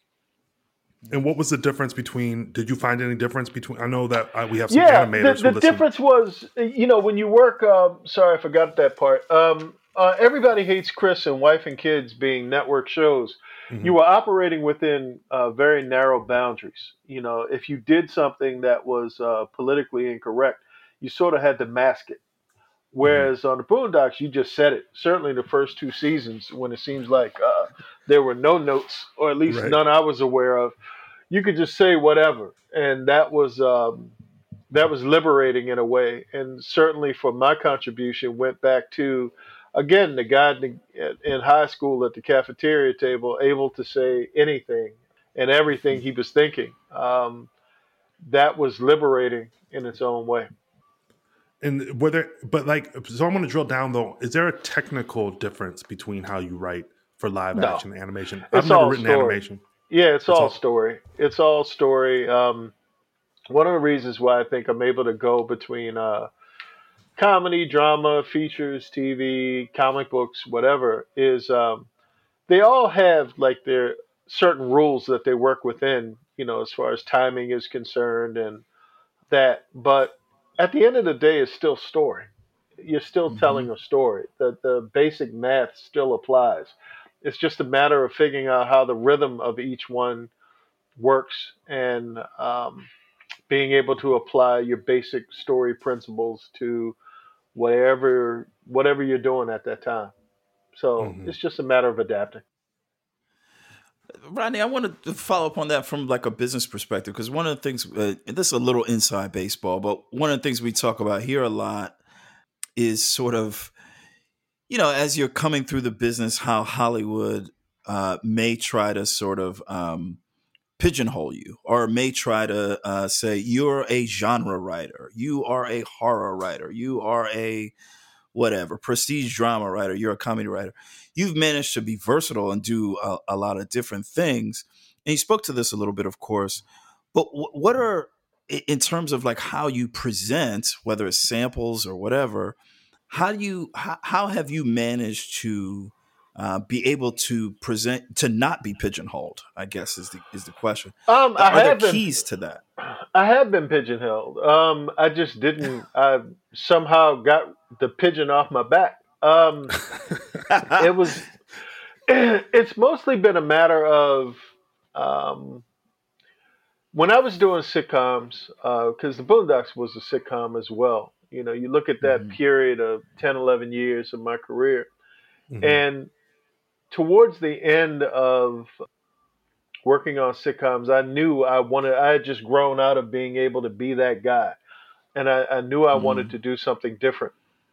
And what was the difference between? Did you find any difference between? I know that we have some Yeah, animators the who listen. difference was, when you work, sorry, I forgot that part. Everybody Hates Chris and Wife and Kids being network shows, you Hmm. were operating within very narrow boundaries. You know, if you did something that was politically incorrect, you sort of had to mask it. Hmm. Whereas on the Boondocks, you just said it. Certainly, the first two seasons, when it seems like there were no notes, or at least Right. none I was aware of, you could just say whatever, and that was liberating in a way. And certainly, for my contribution, went back to again the guy in high school at the cafeteria table, able to say anything and everything he was thinking. That was liberating in its own way. And whether, but like, so I want to drill down though. Is there a technical difference between how you write for live No, action animation? I've it's never all written story. animation. Yeah, it's It's all all. story. It's all story. One of the reasons why I think I'm able to go between comedy, drama, features, TV, comic books, whatever, is they all have like their certain rules that they work within, you know, as far as timing is concerned and that. But at the end of the day, it's still story. You're still Hmm. telling a story. The basic math still applies. It's just a matter of figuring out how the rhythm of each one works and being able to apply your basic story principles to whatever you're doing at that time. So Hmm. it's just a matter of adapting. Rodney, I wanted to follow up on that from like a business perspective because one of the things, and this is a little inside baseball, but one of the things we talk about here a lot is sort of, as you're coming through the business, how Hollywood may try to sort of pigeonhole you or may try to say you're a genre writer, you are a horror writer, you are a whatever prestige drama writer, you're a comedy writer. You've managed to be versatile and do a lot of different things, and you spoke to this a little bit, of course, but what are, in terms of like how you present, whether it's samples or whatever, how have you managed to be able to present to not be pigeonholed, I guess is the question. I Are there have been keys to that? I have been pigeonholed. I just didn't. I somehow got the pigeon off my back. It was. It's mostly been a matter of um, when I was doing sitcoms, because the Boondocks was a sitcom as well. You know, you look at that Hmm. period of 10, 11 years of my career, Hmm. and towards the end of working on sitcoms, I knew I wanted. I had just grown out of being able to be that guy, and I knew I wanted Hmm. to do something different.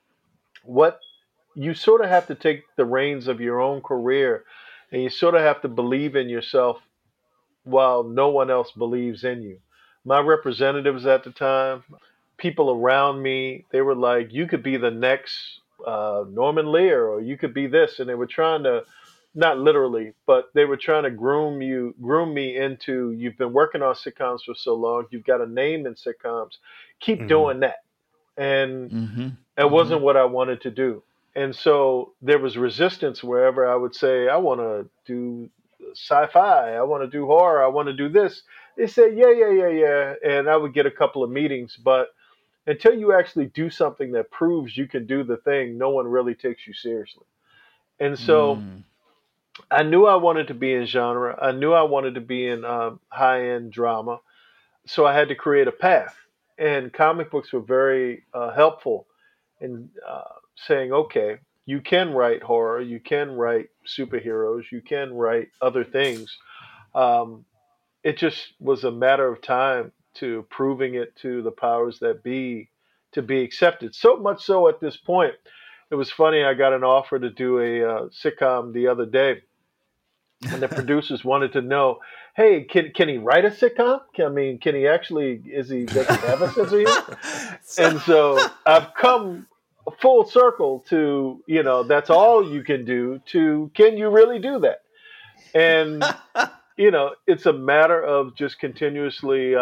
What you sort of have to take the reins of your own career, and you sort of have to believe in yourself while no one else believes in you. My representatives at the time, people around me, they were like, "You could be the next Norman Lear, or you could be this," and they were trying to, not literally, but they were trying to groom me into. You've been working on sitcoms for so long, you've got a name in sitcoms. Keep Hmm. doing that, and Hmm. it Hmm. wasn't what I wanted to do. And so there was resistance wherever I would say, I want to do sci-fi, I want to do horror, I want to do this. They said, yeah, yeah, yeah, yeah. And I would get a couple of meetings. But until you actually do something that proves you can do the thing, no one really takes you seriously. And so Hmm. I knew I wanted to be in genre. I knew I wanted to be in high-end drama. So I had to create a path. And comic books were very helpful in saying, okay, you can write horror, you can write superheroes, you can write other things. Um, it just was a matter of time to proving it to the powers that be to be accepted. So much so at this point, it was funny. I got an offer to do a sitcom the other day, and the producers wanted to know, hey, can he write a sitcom? I mean, can he actually? Is he? Does he have a sense of humor? So- And so I've come full circle to, that's all you can do to, can you really do that? And, it's a matter of just continuously,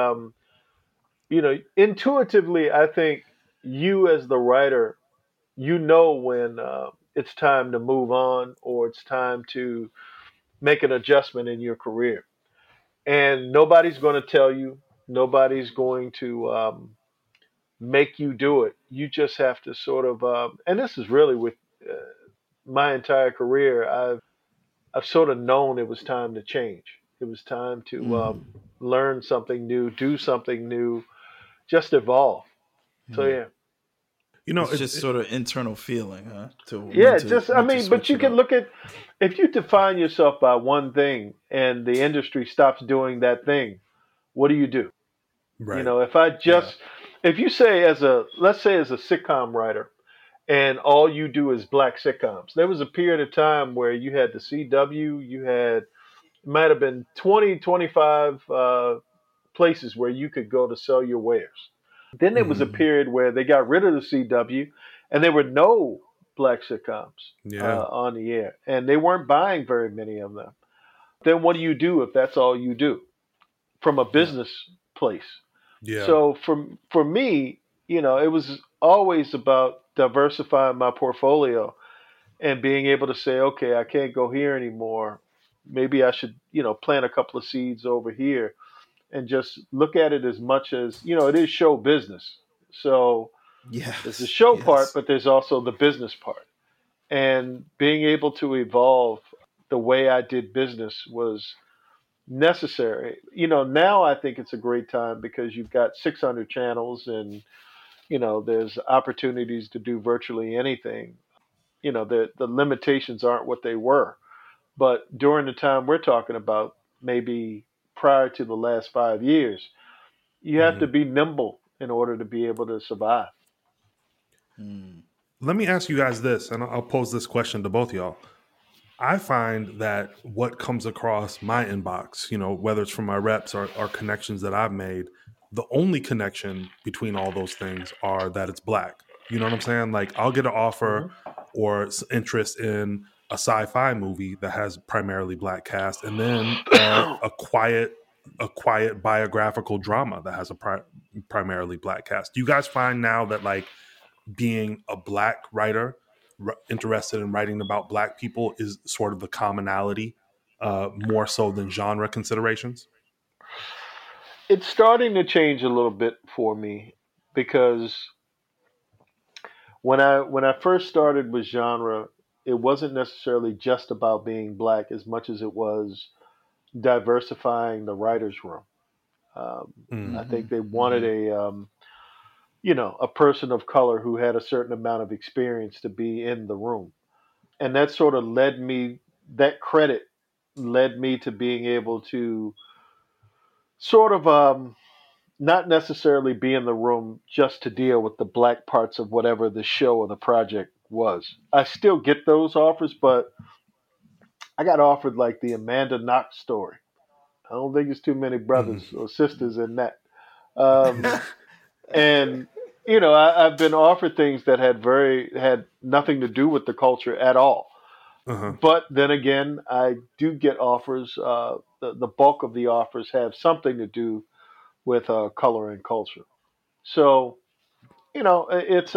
intuitively, I think you as the writer, when it's time to move on or it's time to make an adjustment in your career. And nobody's going to tell you, nobody's going to, make you do it. You just have to sort of, and this is really with uh, my entire career, I've sort of known it was time to change. It was time to Mm. learn something new, do something new, just evolve. So Mm. yeah, You know, It's just sort of internal feeling, huh? To yeah. Just I when to mean, but switch you it can up. look at if you define yourself by one thing and the industry stops doing that thing, what do you do? You right. know, if I Yeah. just if you say as a let's say as a sitcom writer and all you do is black sitcoms. There was a period of time where you had the CW, you had it might have been 20, 25 places where you could go to sell your wares. Then there was a Hmm. Mm. period where they got rid of the CW and there were no black sitcoms Yeah. on the air and they weren't buying very many of them. Then what do you do if that's all you do from a Yeah. business place? Yeah. So for me, you know, it was always about diversifying my portfolio and being able to say, okay, I can't go here anymore. Maybe I should, you know, plant a couple of seeds over here and just look at it as much as, you know, it is show business. So there's the Yes. show part, Yes. but there's also the business part. And being able to evolve the way I did business was necessary. You know, now I think it's a great time because you've got 600 channels and, you know, there's opportunities to do virtually anything. You know, the limitations aren't what they were. But during the time we're talking about, maybe prior to the last 5 years, you have Hmm. to be nimble in order to be able to survive. Mm. Let me ask you guys this, and I'll pose this question to both of y'all. I find that what comes across my inbox, you know, whether it's from my reps or connections that I've made, the only connection between all those things are that it's black. You know what I'm saying? Like I'll get an offer Hmm. or interest in a sci-fi movie that has primarily black cast, and then a quiet biographical drama that has a primarily black cast. Do you guys find now that like being a black writer interested in writing about black people is sort of the commonality more so than genre considerations? It's starting to change a little bit for me because when I first started with genre, it wasn't necessarily just about being black as much as it was diversifying the writers' room. Um, I Mm, think Mhm. they wanted Mhm. a person of color who had a certain amount of experience to be in the room, and that sort of led me. That credit led me to being able to sort of not necessarily be in the room just to deal with the black parts of whatever the show or the project was. I still get those offers, but I got offered like the Amanda Knox story. I don't think there's too many mm, brothers or sisters in that. Um, and you know, I've been offered things that had nothing to do with the culture at all. uh-huh. But then again, I do get offers. The bulk of the offers have something to do with color and culture. So you know, it's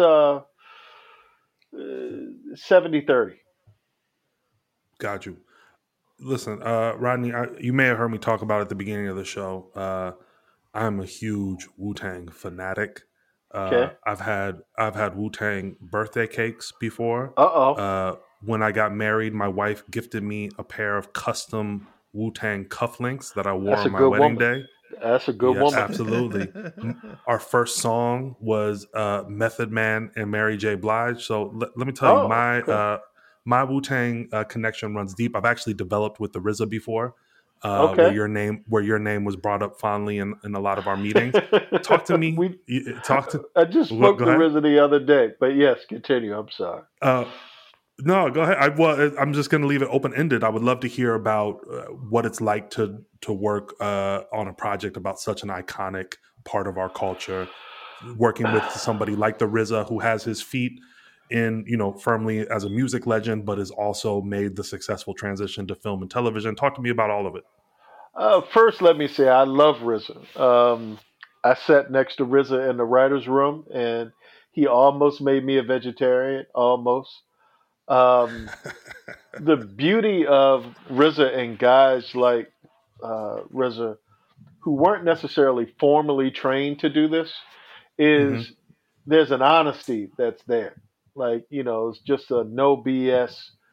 70-30. Got you. Listen, Rodney, you may have heard me talk about it at the beginning of the show. I'm a huge Wu Tang fanatic. Okay. I've had Wu Tang birthday cakes before. Uh oh. When I got married, my wife gifted me a pair of custom Wu Tang cufflinks that I wore That's on a my good wedding woman. day. That's a good Yeah, woman. absolutely. Our first song was Method Man and Mary J. Blige. So let me tell you, Oh, my okay. my Wu Tang connection runs deep. I've actually developed with the RZA before, Okay. where your name was brought up fondly in a lot of our meetings. Talk to me. we Talk to. I just Go spoke to ahead. RZA the other day, but yes, continue. I'm sorry. Uh, no, go ahead. I'm just going to leave it open ended. I would love to hear about what it's like to work on a project about such an iconic part of our culture. Working with somebody like the RZA, who has his feet in, firmly as a music legend, but has also made the successful transition to film and television. Talk to me about all of it. First, let me say I love RZA. I sat next to RZA in the writers' room, and he almost made me a vegetarian. Almost. Um, the beauty of RZA and guys like RZA who weren't necessarily formally trained to do this Hmm. is there's an honesty that's there. Like, you know, it's just a no BS.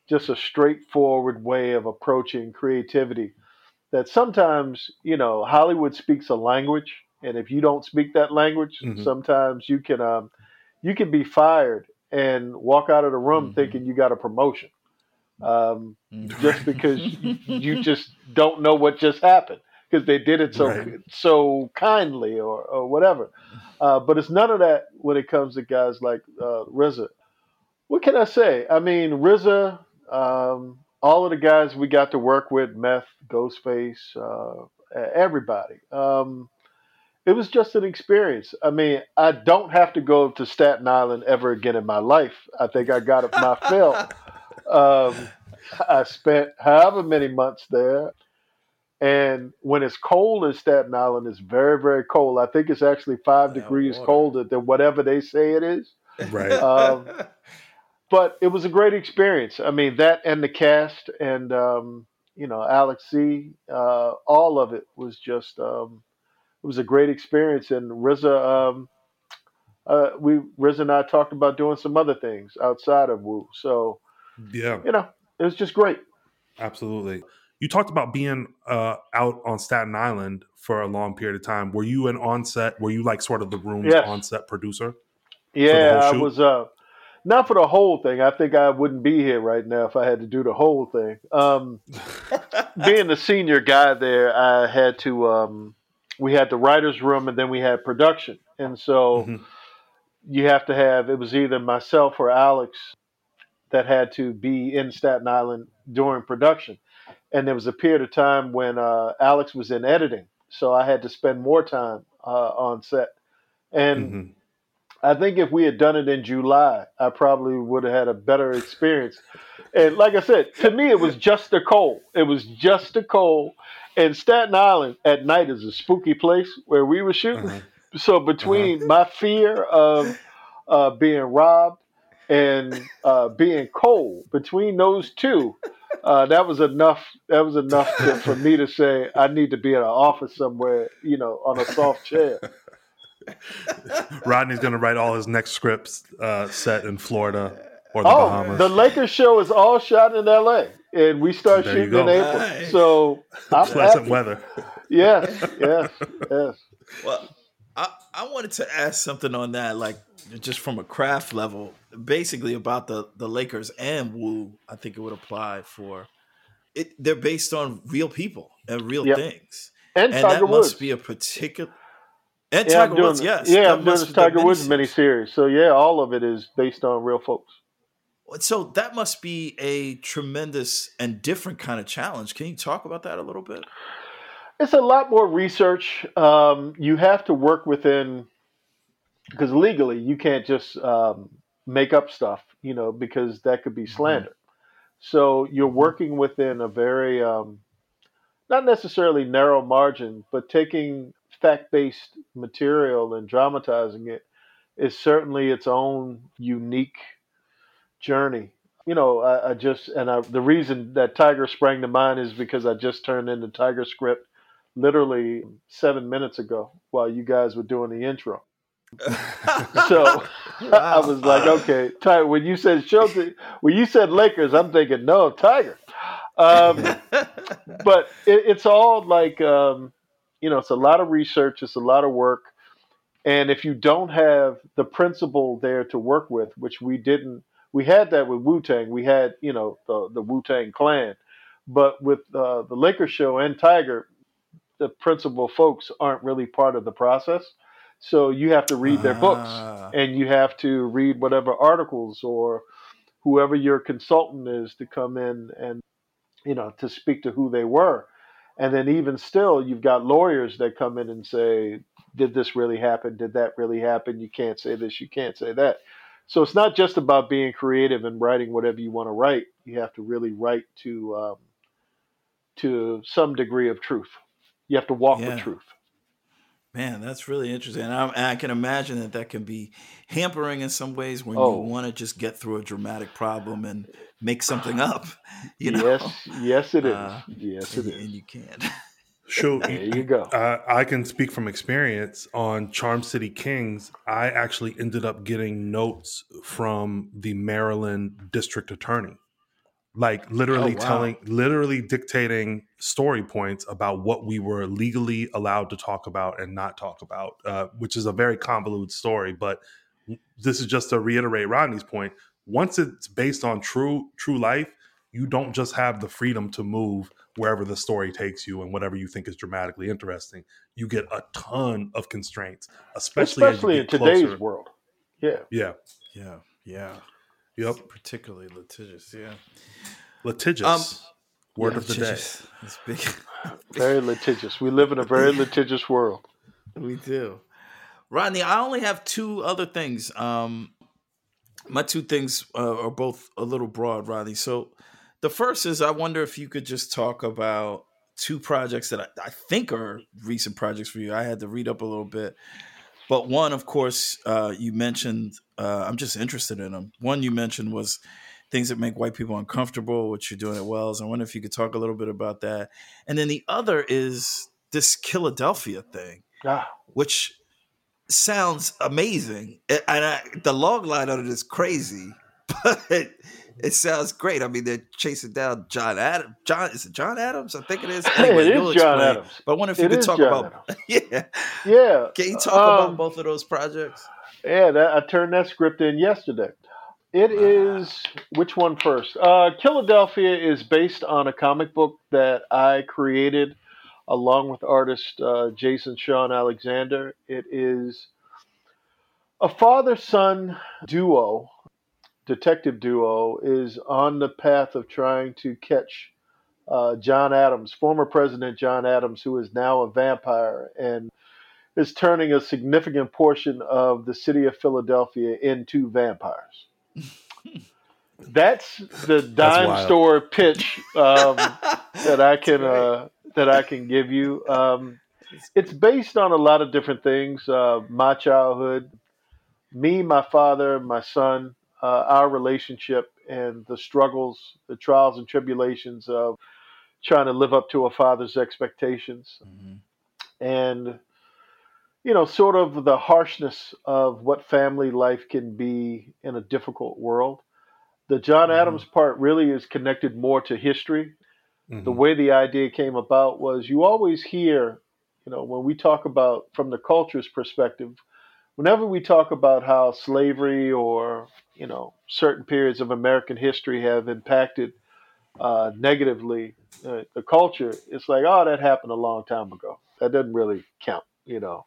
just a straightforward way of approaching creativity. That sometimes, Hollywood speaks a language, and if you don't speak that language, Hmm. sometimes you can be fired and walk out of the room Hmm. thinking you got a promotion, um, just Right. because you just don't know what just happened because they did it Right. so kindly or whatever. But it's none of that when it comes to guys like RZA. What can I say? I mean, RZA, all of the guys we got to work with, Meth, Ghostface, everybody. It was just an experience. I mean, I don't have to go to Staten Island ever again in my life. I think I got my fill. Um, I spent however many months there. And when it's cold in Staten Island, it's very, very cold. I think it's actually five That degrees water. colder than whatever they say it is. Right. Um, but it was a great experience. I mean, that and the cast and, Alex C, all of it was just, it was a great experience. And RZA and I talked about doing some other things outside of Wu. So, Yeah. it was just great. Absolutely. You talked about being out on Staten Island for a long period of time. Were you an on-set? Were you like sort of the room's Yes. on-set producer for the Yeah, whole I shoot? was not for the whole thing. I think I wouldn't be here right now if I had to do the whole thing. Being the senior guy there, I had to we had the writers room and then we had production. And so Hmm. you have to have it was either myself or Alex that had to be in Staten Island during production. And there was a period of time when Alex was in editing, so I had to spend more time on set. And Hmm. I think if we had done it in July, I probably would have had a better experience. And like I said, to me, it was just the cold. It was just the cold. And Staten Island at night is a spooky place where we were shooting. Uh-huh. So Uh-huh. between my fear of being robbed and being cold, between those two, that was enough. That was enough for me to say I need to be in an office somewhere, on a soft chair. Rodney's going to write all his next scripts set in Florida or the Oh, the Bahamas. Lakers show is all shot in L.A. and we start There you shooting in go. April. Nice. So I'm Pleasant happy. weather. Yes, yes, yes. Well, I wanted to ask something on that, like just from a craft level, basically about the Lakers and Wu. I think it would apply for it. They're based on real people and real Yep. things, And and Tiger that must Woods. be a particular. And Yeah, Tiger Woods, yes, I'm that doing must this be the Tiger Woods miniseries. miniseries. So yeah, all of it is based on real folks. So that must be a tremendous and different kind of challenge. Can you talk about that a little bit? It's a lot more research. You have to work within because legally you can't just make up stuff, because that could be Hmm. slander. So you're Hmm. working within a very not necessarily narrow margin, but taking fact based material and dramatizing it is certainly its own unique journey. I just, the reason that Tiger sprang to mind is because I just turned in the Tiger script literally 7 minutes ago while you guys were doing the intro. So I Wow. was like, okay, Tiger, when you said Lakers, I'm thinking, no, Tiger. Um, but it's all like it's a lot of research, it's a lot of work, and if you don't have the principal there to work with, which we didn't, we had that with Wu Tang. We had the Wu Tang Clan, but with the Lakers show and Tiger, the principal folks aren't really part of the process. So you have to read their books Ah, and you have to read whatever articles or whoever your consultant is to come in and to speak to who they were. And then even still, you've got lawyers that come in and say, did this really happen? Did that really happen? You can't say this, you can't say that. So it's not just about being creative and writing whatever you want to write. You have to really write to some degree of truth. You have to walk with yeah. truth. Man, that's really interesting. And I can imagine that that can be hampering in some ways when you Oh, want to just get through a dramatic problem and make something up, you know, yes, yes, it is. uh, Yes, it is. and you can't. So There you go. I can speak from experience on Charm City Kings. I actually ended up getting notes from the Maryland district attorney like Oh wow. literally dictating story points about what we were legally allowed to talk about and not talk about, which is a very convoluted story. But this is just to reiterate Rodney's point. Once it's based on true life, you don't just have the freedom to move wherever the story takes you and whatever you think is dramatically interesting. You get a ton of constraints, especially as you especially in get today's closer. world. Yeah, Yeah. Yeah, yeah. Yep. Particularly litigious. Yeah. Um. Litigious. Word yeah, of the day. Litigious. It's big. very litigious. We live in a very litigious world. We do. Rodney, I only have two other things. My two things are both a little broad, Rodney. So the first is I wonder if you could just talk about two projects that I think are recent projects for you. I had to read up a little bit. But one, of course, you mentioned, I'm just interested in them. One you mentioned was things that make white people uncomfortable, which you're doing at Wells. I wonder if you could talk a little bit about that. And then the other is this Philadelphia thing, Ah, which sounds amazing. The log line on it is crazy, but it sounds great. I mean, they're chasing down John Adams. Is it John Adams? I think it is. it Anyway, is you'll John explain. Adams. But I wonder if you It could is talk John about, Adams. yeah. Yeah, Can you talk about both of those projects? yeah. I turned that script in yesterday. It Ah, is which one first? Philadelphia is based on a comic book that I created along with artist Jason Sean Alexander. It is a father son duo, detective duo, is on the path of trying to catch John Adams, former President John Adams, who is now a vampire and is turning a significant portion of the city of Philadelphia into vampires. That's the That's dime wild. store pitch that I that's can great. give you. That's It's great. based on a lot of different things. My childhood, me, my father, my son, our relationship, and the struggles, the trials and tribulations of trying to live up to a father's expectations, Mhm. and sort of the harshness of what family life can be in a difficult world. The John Adams Mhm. part really is connected more to history. The Hmm. way the idea came about was you always hear, when we talk about from the culture's perspective, whenever we talk about how slavery or, certain periods of American history have impacted negatively the culture, it's like, oh, that happened a long time ago. That doesn't really count.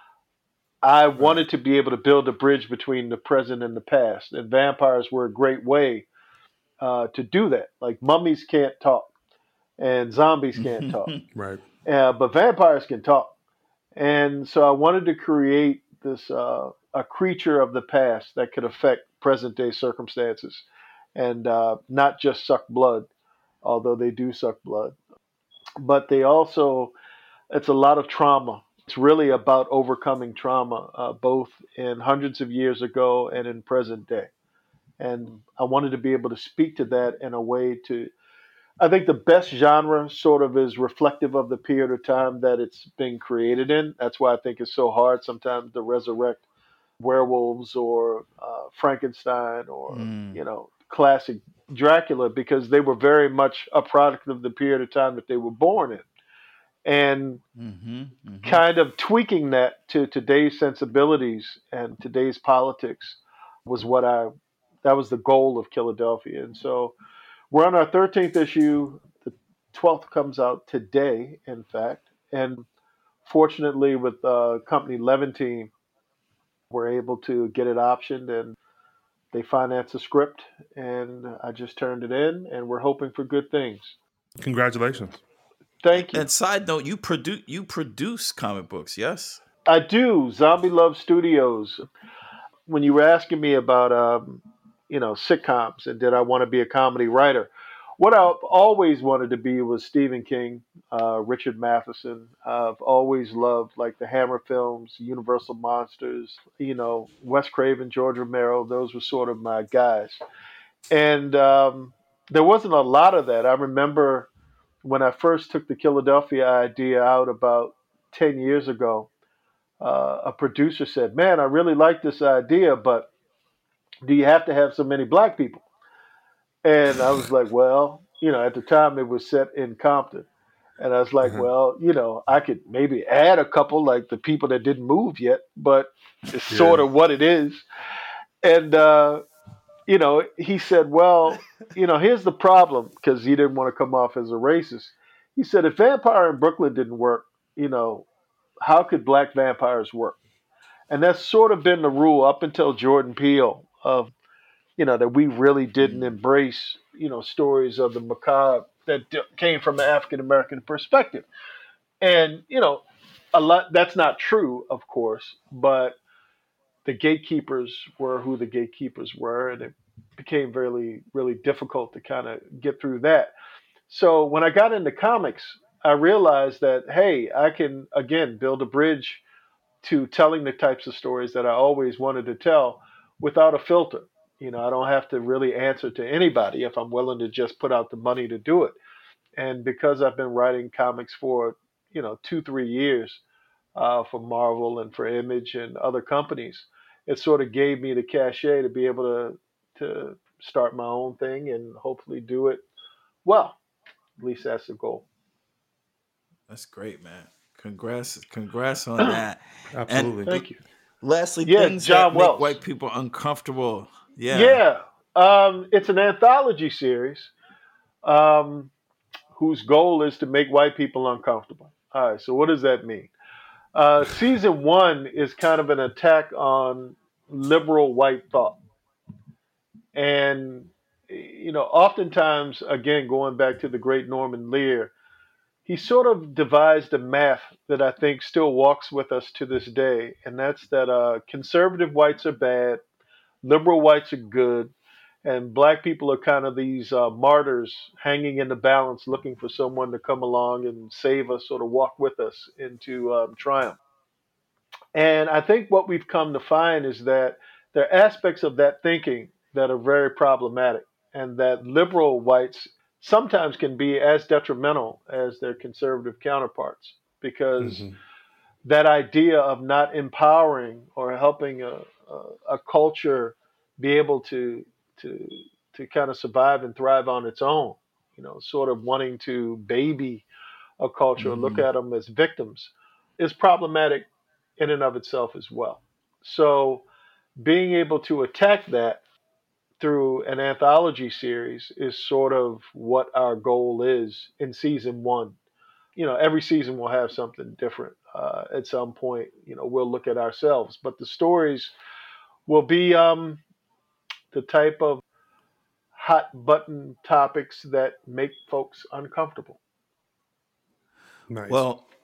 I Right. wanted to be able to build a bridge between the present and the past, and vampires were a great way to do that. Like mummies can't talk and zombies can't talk, Right. but vampires can talk. And so I wanted to create this a creature of the past that could affect present day circumstances and not just suck blood, although they do suck blood, but they also it's a lot of trauma. It's really about overcoming trauma, both in hundreds of years ago and in present day. And I wanted to be able to speak to that in a way to I think the best genre sort of is reflective of the period of time that it's being created in. That's why I think it's so hard sometimes to resurrect werewolves or Frankenstein or Mm. classic Dracula because they were very much a product of the period of time that they were born in, and Mhm. Mhm. kind of tweaking that to today's sensibilities and today's politics was what I that was the goal of Philadelphia, and so we're on our 13th issue. The 12th comes out today, in fact. And fortunately, with company Levantine, we're able to get it optioned and they finance a script. And I just turned it in and we're hoping for good things. Congratulations. Thank you. And side note, you produce comic books, yes? I do. Zombie Love Studios. When you were asking me about, sitcoms and did I want to be a comedy writer, what I've always wanted to be was Stephen King, Richard Matheson. I've always loved like the Hammer films, Universal Monsters, Wes Craven, George Romero. Those were sort of my guys. And there wasn't a lot of that. I remember when I first took the Philadelphia idea out about 10 years ago, a producer said, "Man, I really like this idea, but do you have to have so many black people?" And I was like, well, at the time it was set in Compton. And I was like, Uh-huh. well, I could maybe add a couple, like the people that didn't move yet, but it's sort Yeah. of what it is. And, he said, well, here's the problem, because he didn't want to come off as a racist. He said, if Vampire in Brooklyn didn't work, how could black vampires work? And that's sort of been the rule up until Jordan Peele of, that we really didn't Mm. embrace, stories of the macabre that came from an African American perspective. And, a lot that's not true, of course, but the gatekeepers were who the gatekeepers were, and it became really, really difficult to kind of get through that. So when I got into comics, I realized that, hey, I can, again, build a bridge to telling the types of stories that I always wanted to tell without a filter. I don't have to really answer to anybody if I'm willing to just put out the money to do it. And because I've been writing comics for, 2, 3 years for Marvel and for Image and other companies, it sort of gave me the cachet to be able to start my own thing and hopefully do it well. At least that's the goal. That's great, man. Congrats on that. And Absolutely. Thank you. lastly, Yeah, things that John make Wells. white people uncomfortable. Yeah. Yeah, it's an anthology series um, whose goal is to make white people uncomfortable. All right, so what does that mean? Season one is kind of an attack on liberal white thought. And, oftentimes, again, going back to the great Norman Lear, he sort of devised a math that I think still walks with us to this day. And that's that conservative whites are bad, liberal whites are good, and black people are kind of these martyrs hanging in the balance, looking for someone to come along and save us, sort of walk with us into triumph. And I think what we've come to find is that there are aspects of that thinking that are very problematic, and that liberal whites sometimes can be as detrimental as their conservative counterparts, because Hmm. that idea of not empowering or helping a culture be able to to kind of survive and thrive on its own, sort of wanting to baby a culture or look Hmm. at them as victims, is problematic in and of itself as well. So being able to attack that through an anthology series is sort of what our goal is in season one. Every season will have something different. At some point, we'll look at ourselves, but the stories will be the type of hot button topics that make folks uncomfortable. Nice. Well,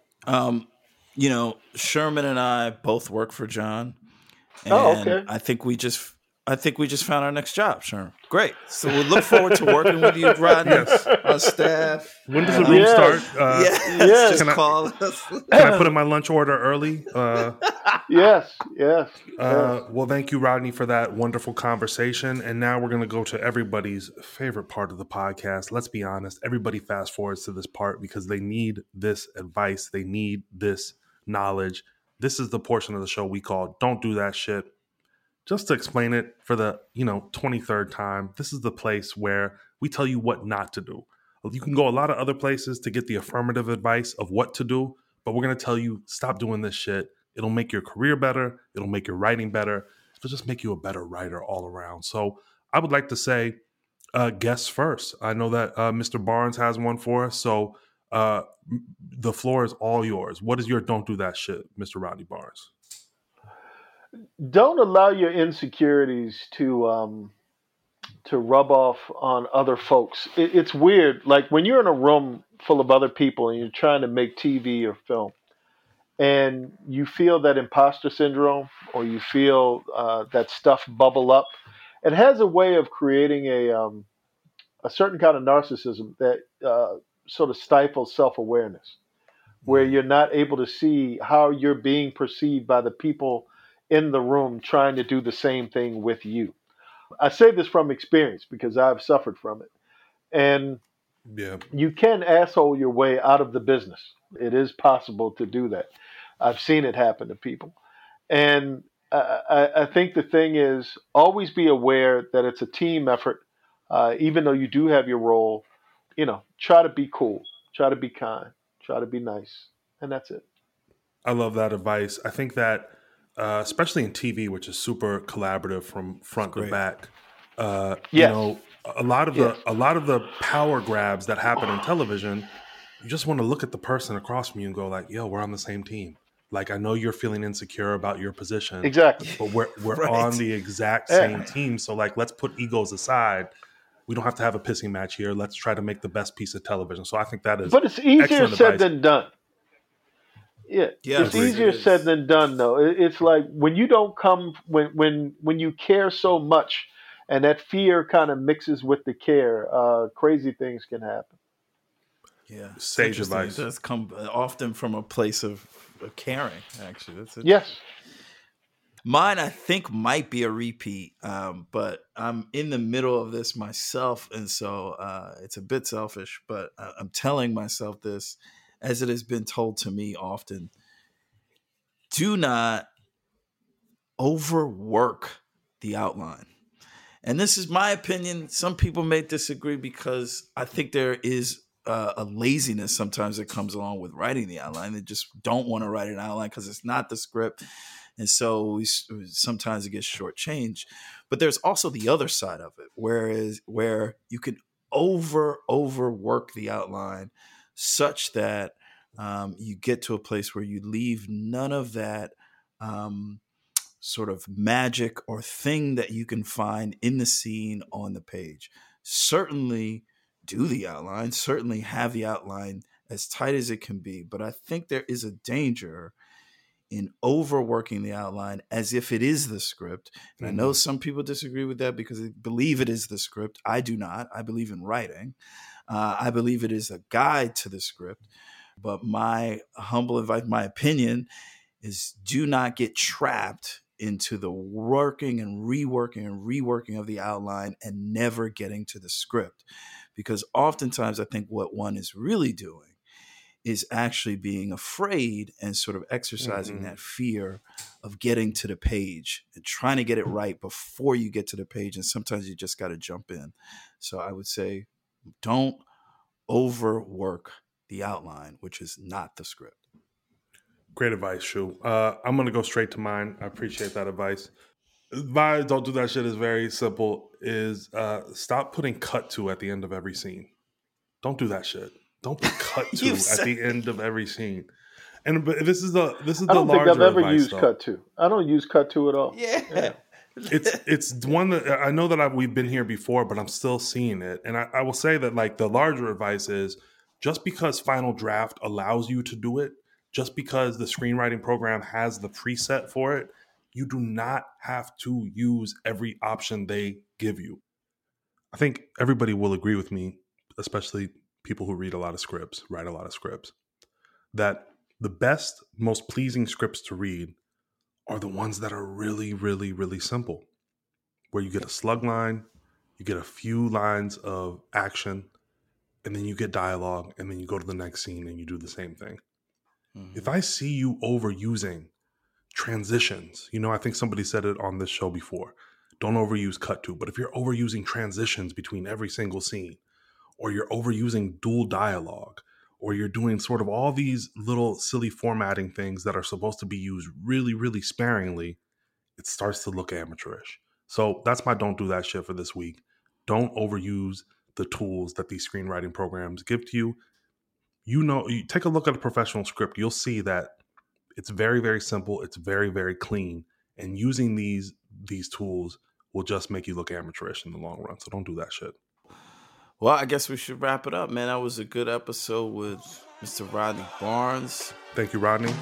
Sherman and I both work for John, Oh, and okay. I think we just found our next job, Sherman. Great. So we look forward to working with you, Rodney, Yes. on staff. When does the room start? Yes, Yes, yes, just Can I call us. can I put in my lunch order early? yes, yes, yes. Well, thank you, Rodney, for that wonderful conversation. And now we're going to go to everybody's favorite part of the podcast. Let's be honest, everybody fast forwards to this part because they need this advice, they need this knowledge. This is the portion of the show we call Don't Do That Shit. Just to explain it for the 23rd time, this is the place where we tell you what not to do. You can go a lot of other places to get the affirmative advice of what to do, but we're going to tell you stop doing this shit. It'll make your career better. It'll make your writing better. It'll just make you a better writer all around. So I would like to say, guests first. I know that Mr. Barnes has one for us. So uh, the floor is all yours. What is your don't do that shit, Mr. Rodney Barnes? Don't allow your insecurities to rub off on other folks. It's weird. Like when you're in a room full of other people and you're trying to make TV or film, and you feel that imposter syndrome, or you feel that stuff bubble up, it has a way of creating a certain kind of narcissism that sort of stifles self awareness, where Mm, you're not able to see how you're being perceived by the people in the room trying to do the same thing with you. I say this from experience because I've suffered from it. And yeah. you can asshole your way out of the business. It is possible to do that. I've seen it happen to people. And I think the thing is always be aware that it's a team effort. Even though you do have your role, try to be cool, try to be kind, try to be nice, and that's it. I love that advice. I think that, especially in TV, which is super collaborative from front to back, Yes. a lot of Yes. the power grabs that happen in television, you just want to look at the person across from you and go like, "Yo, we're on the same team." Like, I know you're feeling insecure about your position, Exactly. but we're Right. on the exact same team. So like, let's put egos aside. We don't have to have a pissing match here. Let's try to make the best piece of television. So I think that is But it's easier excellent said advice. than done. Yeah, Yes, it's Agreed. easier it is. said than done, though. It's like when you don't come when you care so much, and that fear kind of mixes with the care, crazy things can happen. Yeah, it's Sage interesting. advice. It does come often from a place of caring. Actually, that's it. Yes. Mine, I think, might be a repeat, but I'm in the middle of this myself, and so it's a bit selfish. But I'm telling myself this, as it has been told to me often: do not overwork the outline. And this is my opinion. Some people may disagree because I think there is a laziness sometimes that comes along with writing the outline. They just don't want to write an outline because it's not the script. And so sometimes it gets shortchanged. But there's also the other side of it, where you can overwork the outline such that you get to a place where you leave none of that sort of magic or thing that you can find in the scene on the page. Certainly do the outline, certainly have the outline as tight as it can be. But I think there is a danger in overworking the outline as if it is the script. And I know some people disagree with that because they believe it is the script. I do not. I believe in writing. I believe it is a guide to the script. But my humble advice, my opinion is do not get trapped into the working and reworking of the outline and never getting to the script. Because oftentimes I think what one is really doing is actually being afraid and sort of exercising that fear of getting to the page and trying to get it right before you get to the page. And sometimes you just got to jump in. So I would say don't overwork the outline, which is not the script. Great advice, Shu. I'm going to go straight to mine. I appreciate that advice. My don't do that shit is very simple. Is stop putting cut to at the end of every scene. Don't do that shit. Don't put cut to at the end of every scene. And but this is the I don't think I've larger ever advice, used though. cut to. I don't use cut to at all. Yeah. It's one that I know that we've been here before, but I'm still seeing it. And I will say that like the larger advice is just because Final Draft allows you to do it, just because the screenwriting program has the preset for it, you do not have to use every option they give you. I think everybody will agree with me, especially people who read a lot of scripts, write a lot of scripts, that the best, most pleasing scripts to read are the ones that are really, really, really simple, where you get a slug line, you get a few lines of action, and then you get dialogue, and then you go to the next scene and you do the same thing. If I see you overusing transitions, I think somebody said it on this show before, don't overuse cut to, but if you're overusing transitions between every single scene, or you're overusing dual dialogue, or you're doing sort of all these little silly formatting things that are supposed to be used really, really sparingly, it starts to look amateurish. So that's my don't do that shit for this week. Don't overuse the tools that these screenwriting programs give to you. You take a look at a professional script, you'll see that it's very, very simple. It's very, very clean. And using these tools will just make you look amateurish in the long run. So don't do that shit. Well, I guess we should wrap it up, man. That was a good episode with Mr. Rodney Barnes. Thank you, Rodney.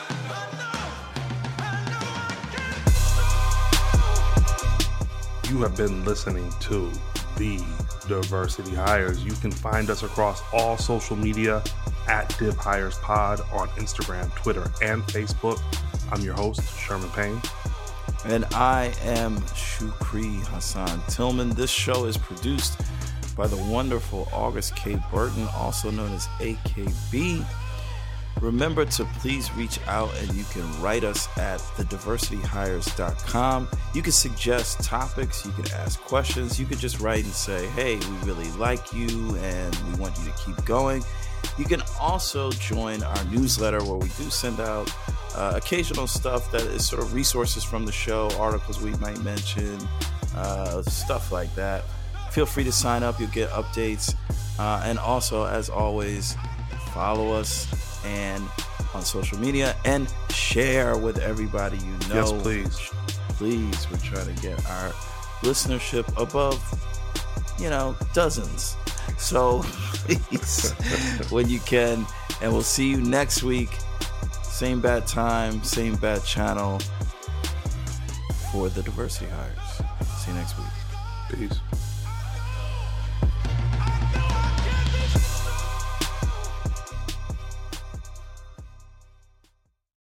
You have been listening to The Diversity Hires. You can find us across all social media at Div Hires Pod on Instagram, Twitter, and Facebook. I'm your host, Sherman Payne. And I am Shukri Hassan Tillman. This show is produced by the wonderful August K. Burton, also known as AKB. Remember to please reach out, and you can write us at thediversityhires.com. You can suggest topics, you can ask questions, you can just write and say, hey, we really like you and we want you to keep going. You can also join our newsletter where we do send out occasional stuff that is sort of resources from the show, articles we might mention, stuff like that. Feel free to sign up, you'll get updates. And also, as always, follow us and on social media and share with everybody you know. Yes, please. Please, we're trying to get our listenership above, dozens. So please, when you can, and we'll see you next week. Same bad time, same bad channel for the Diversity Hires. See you next week. Peace.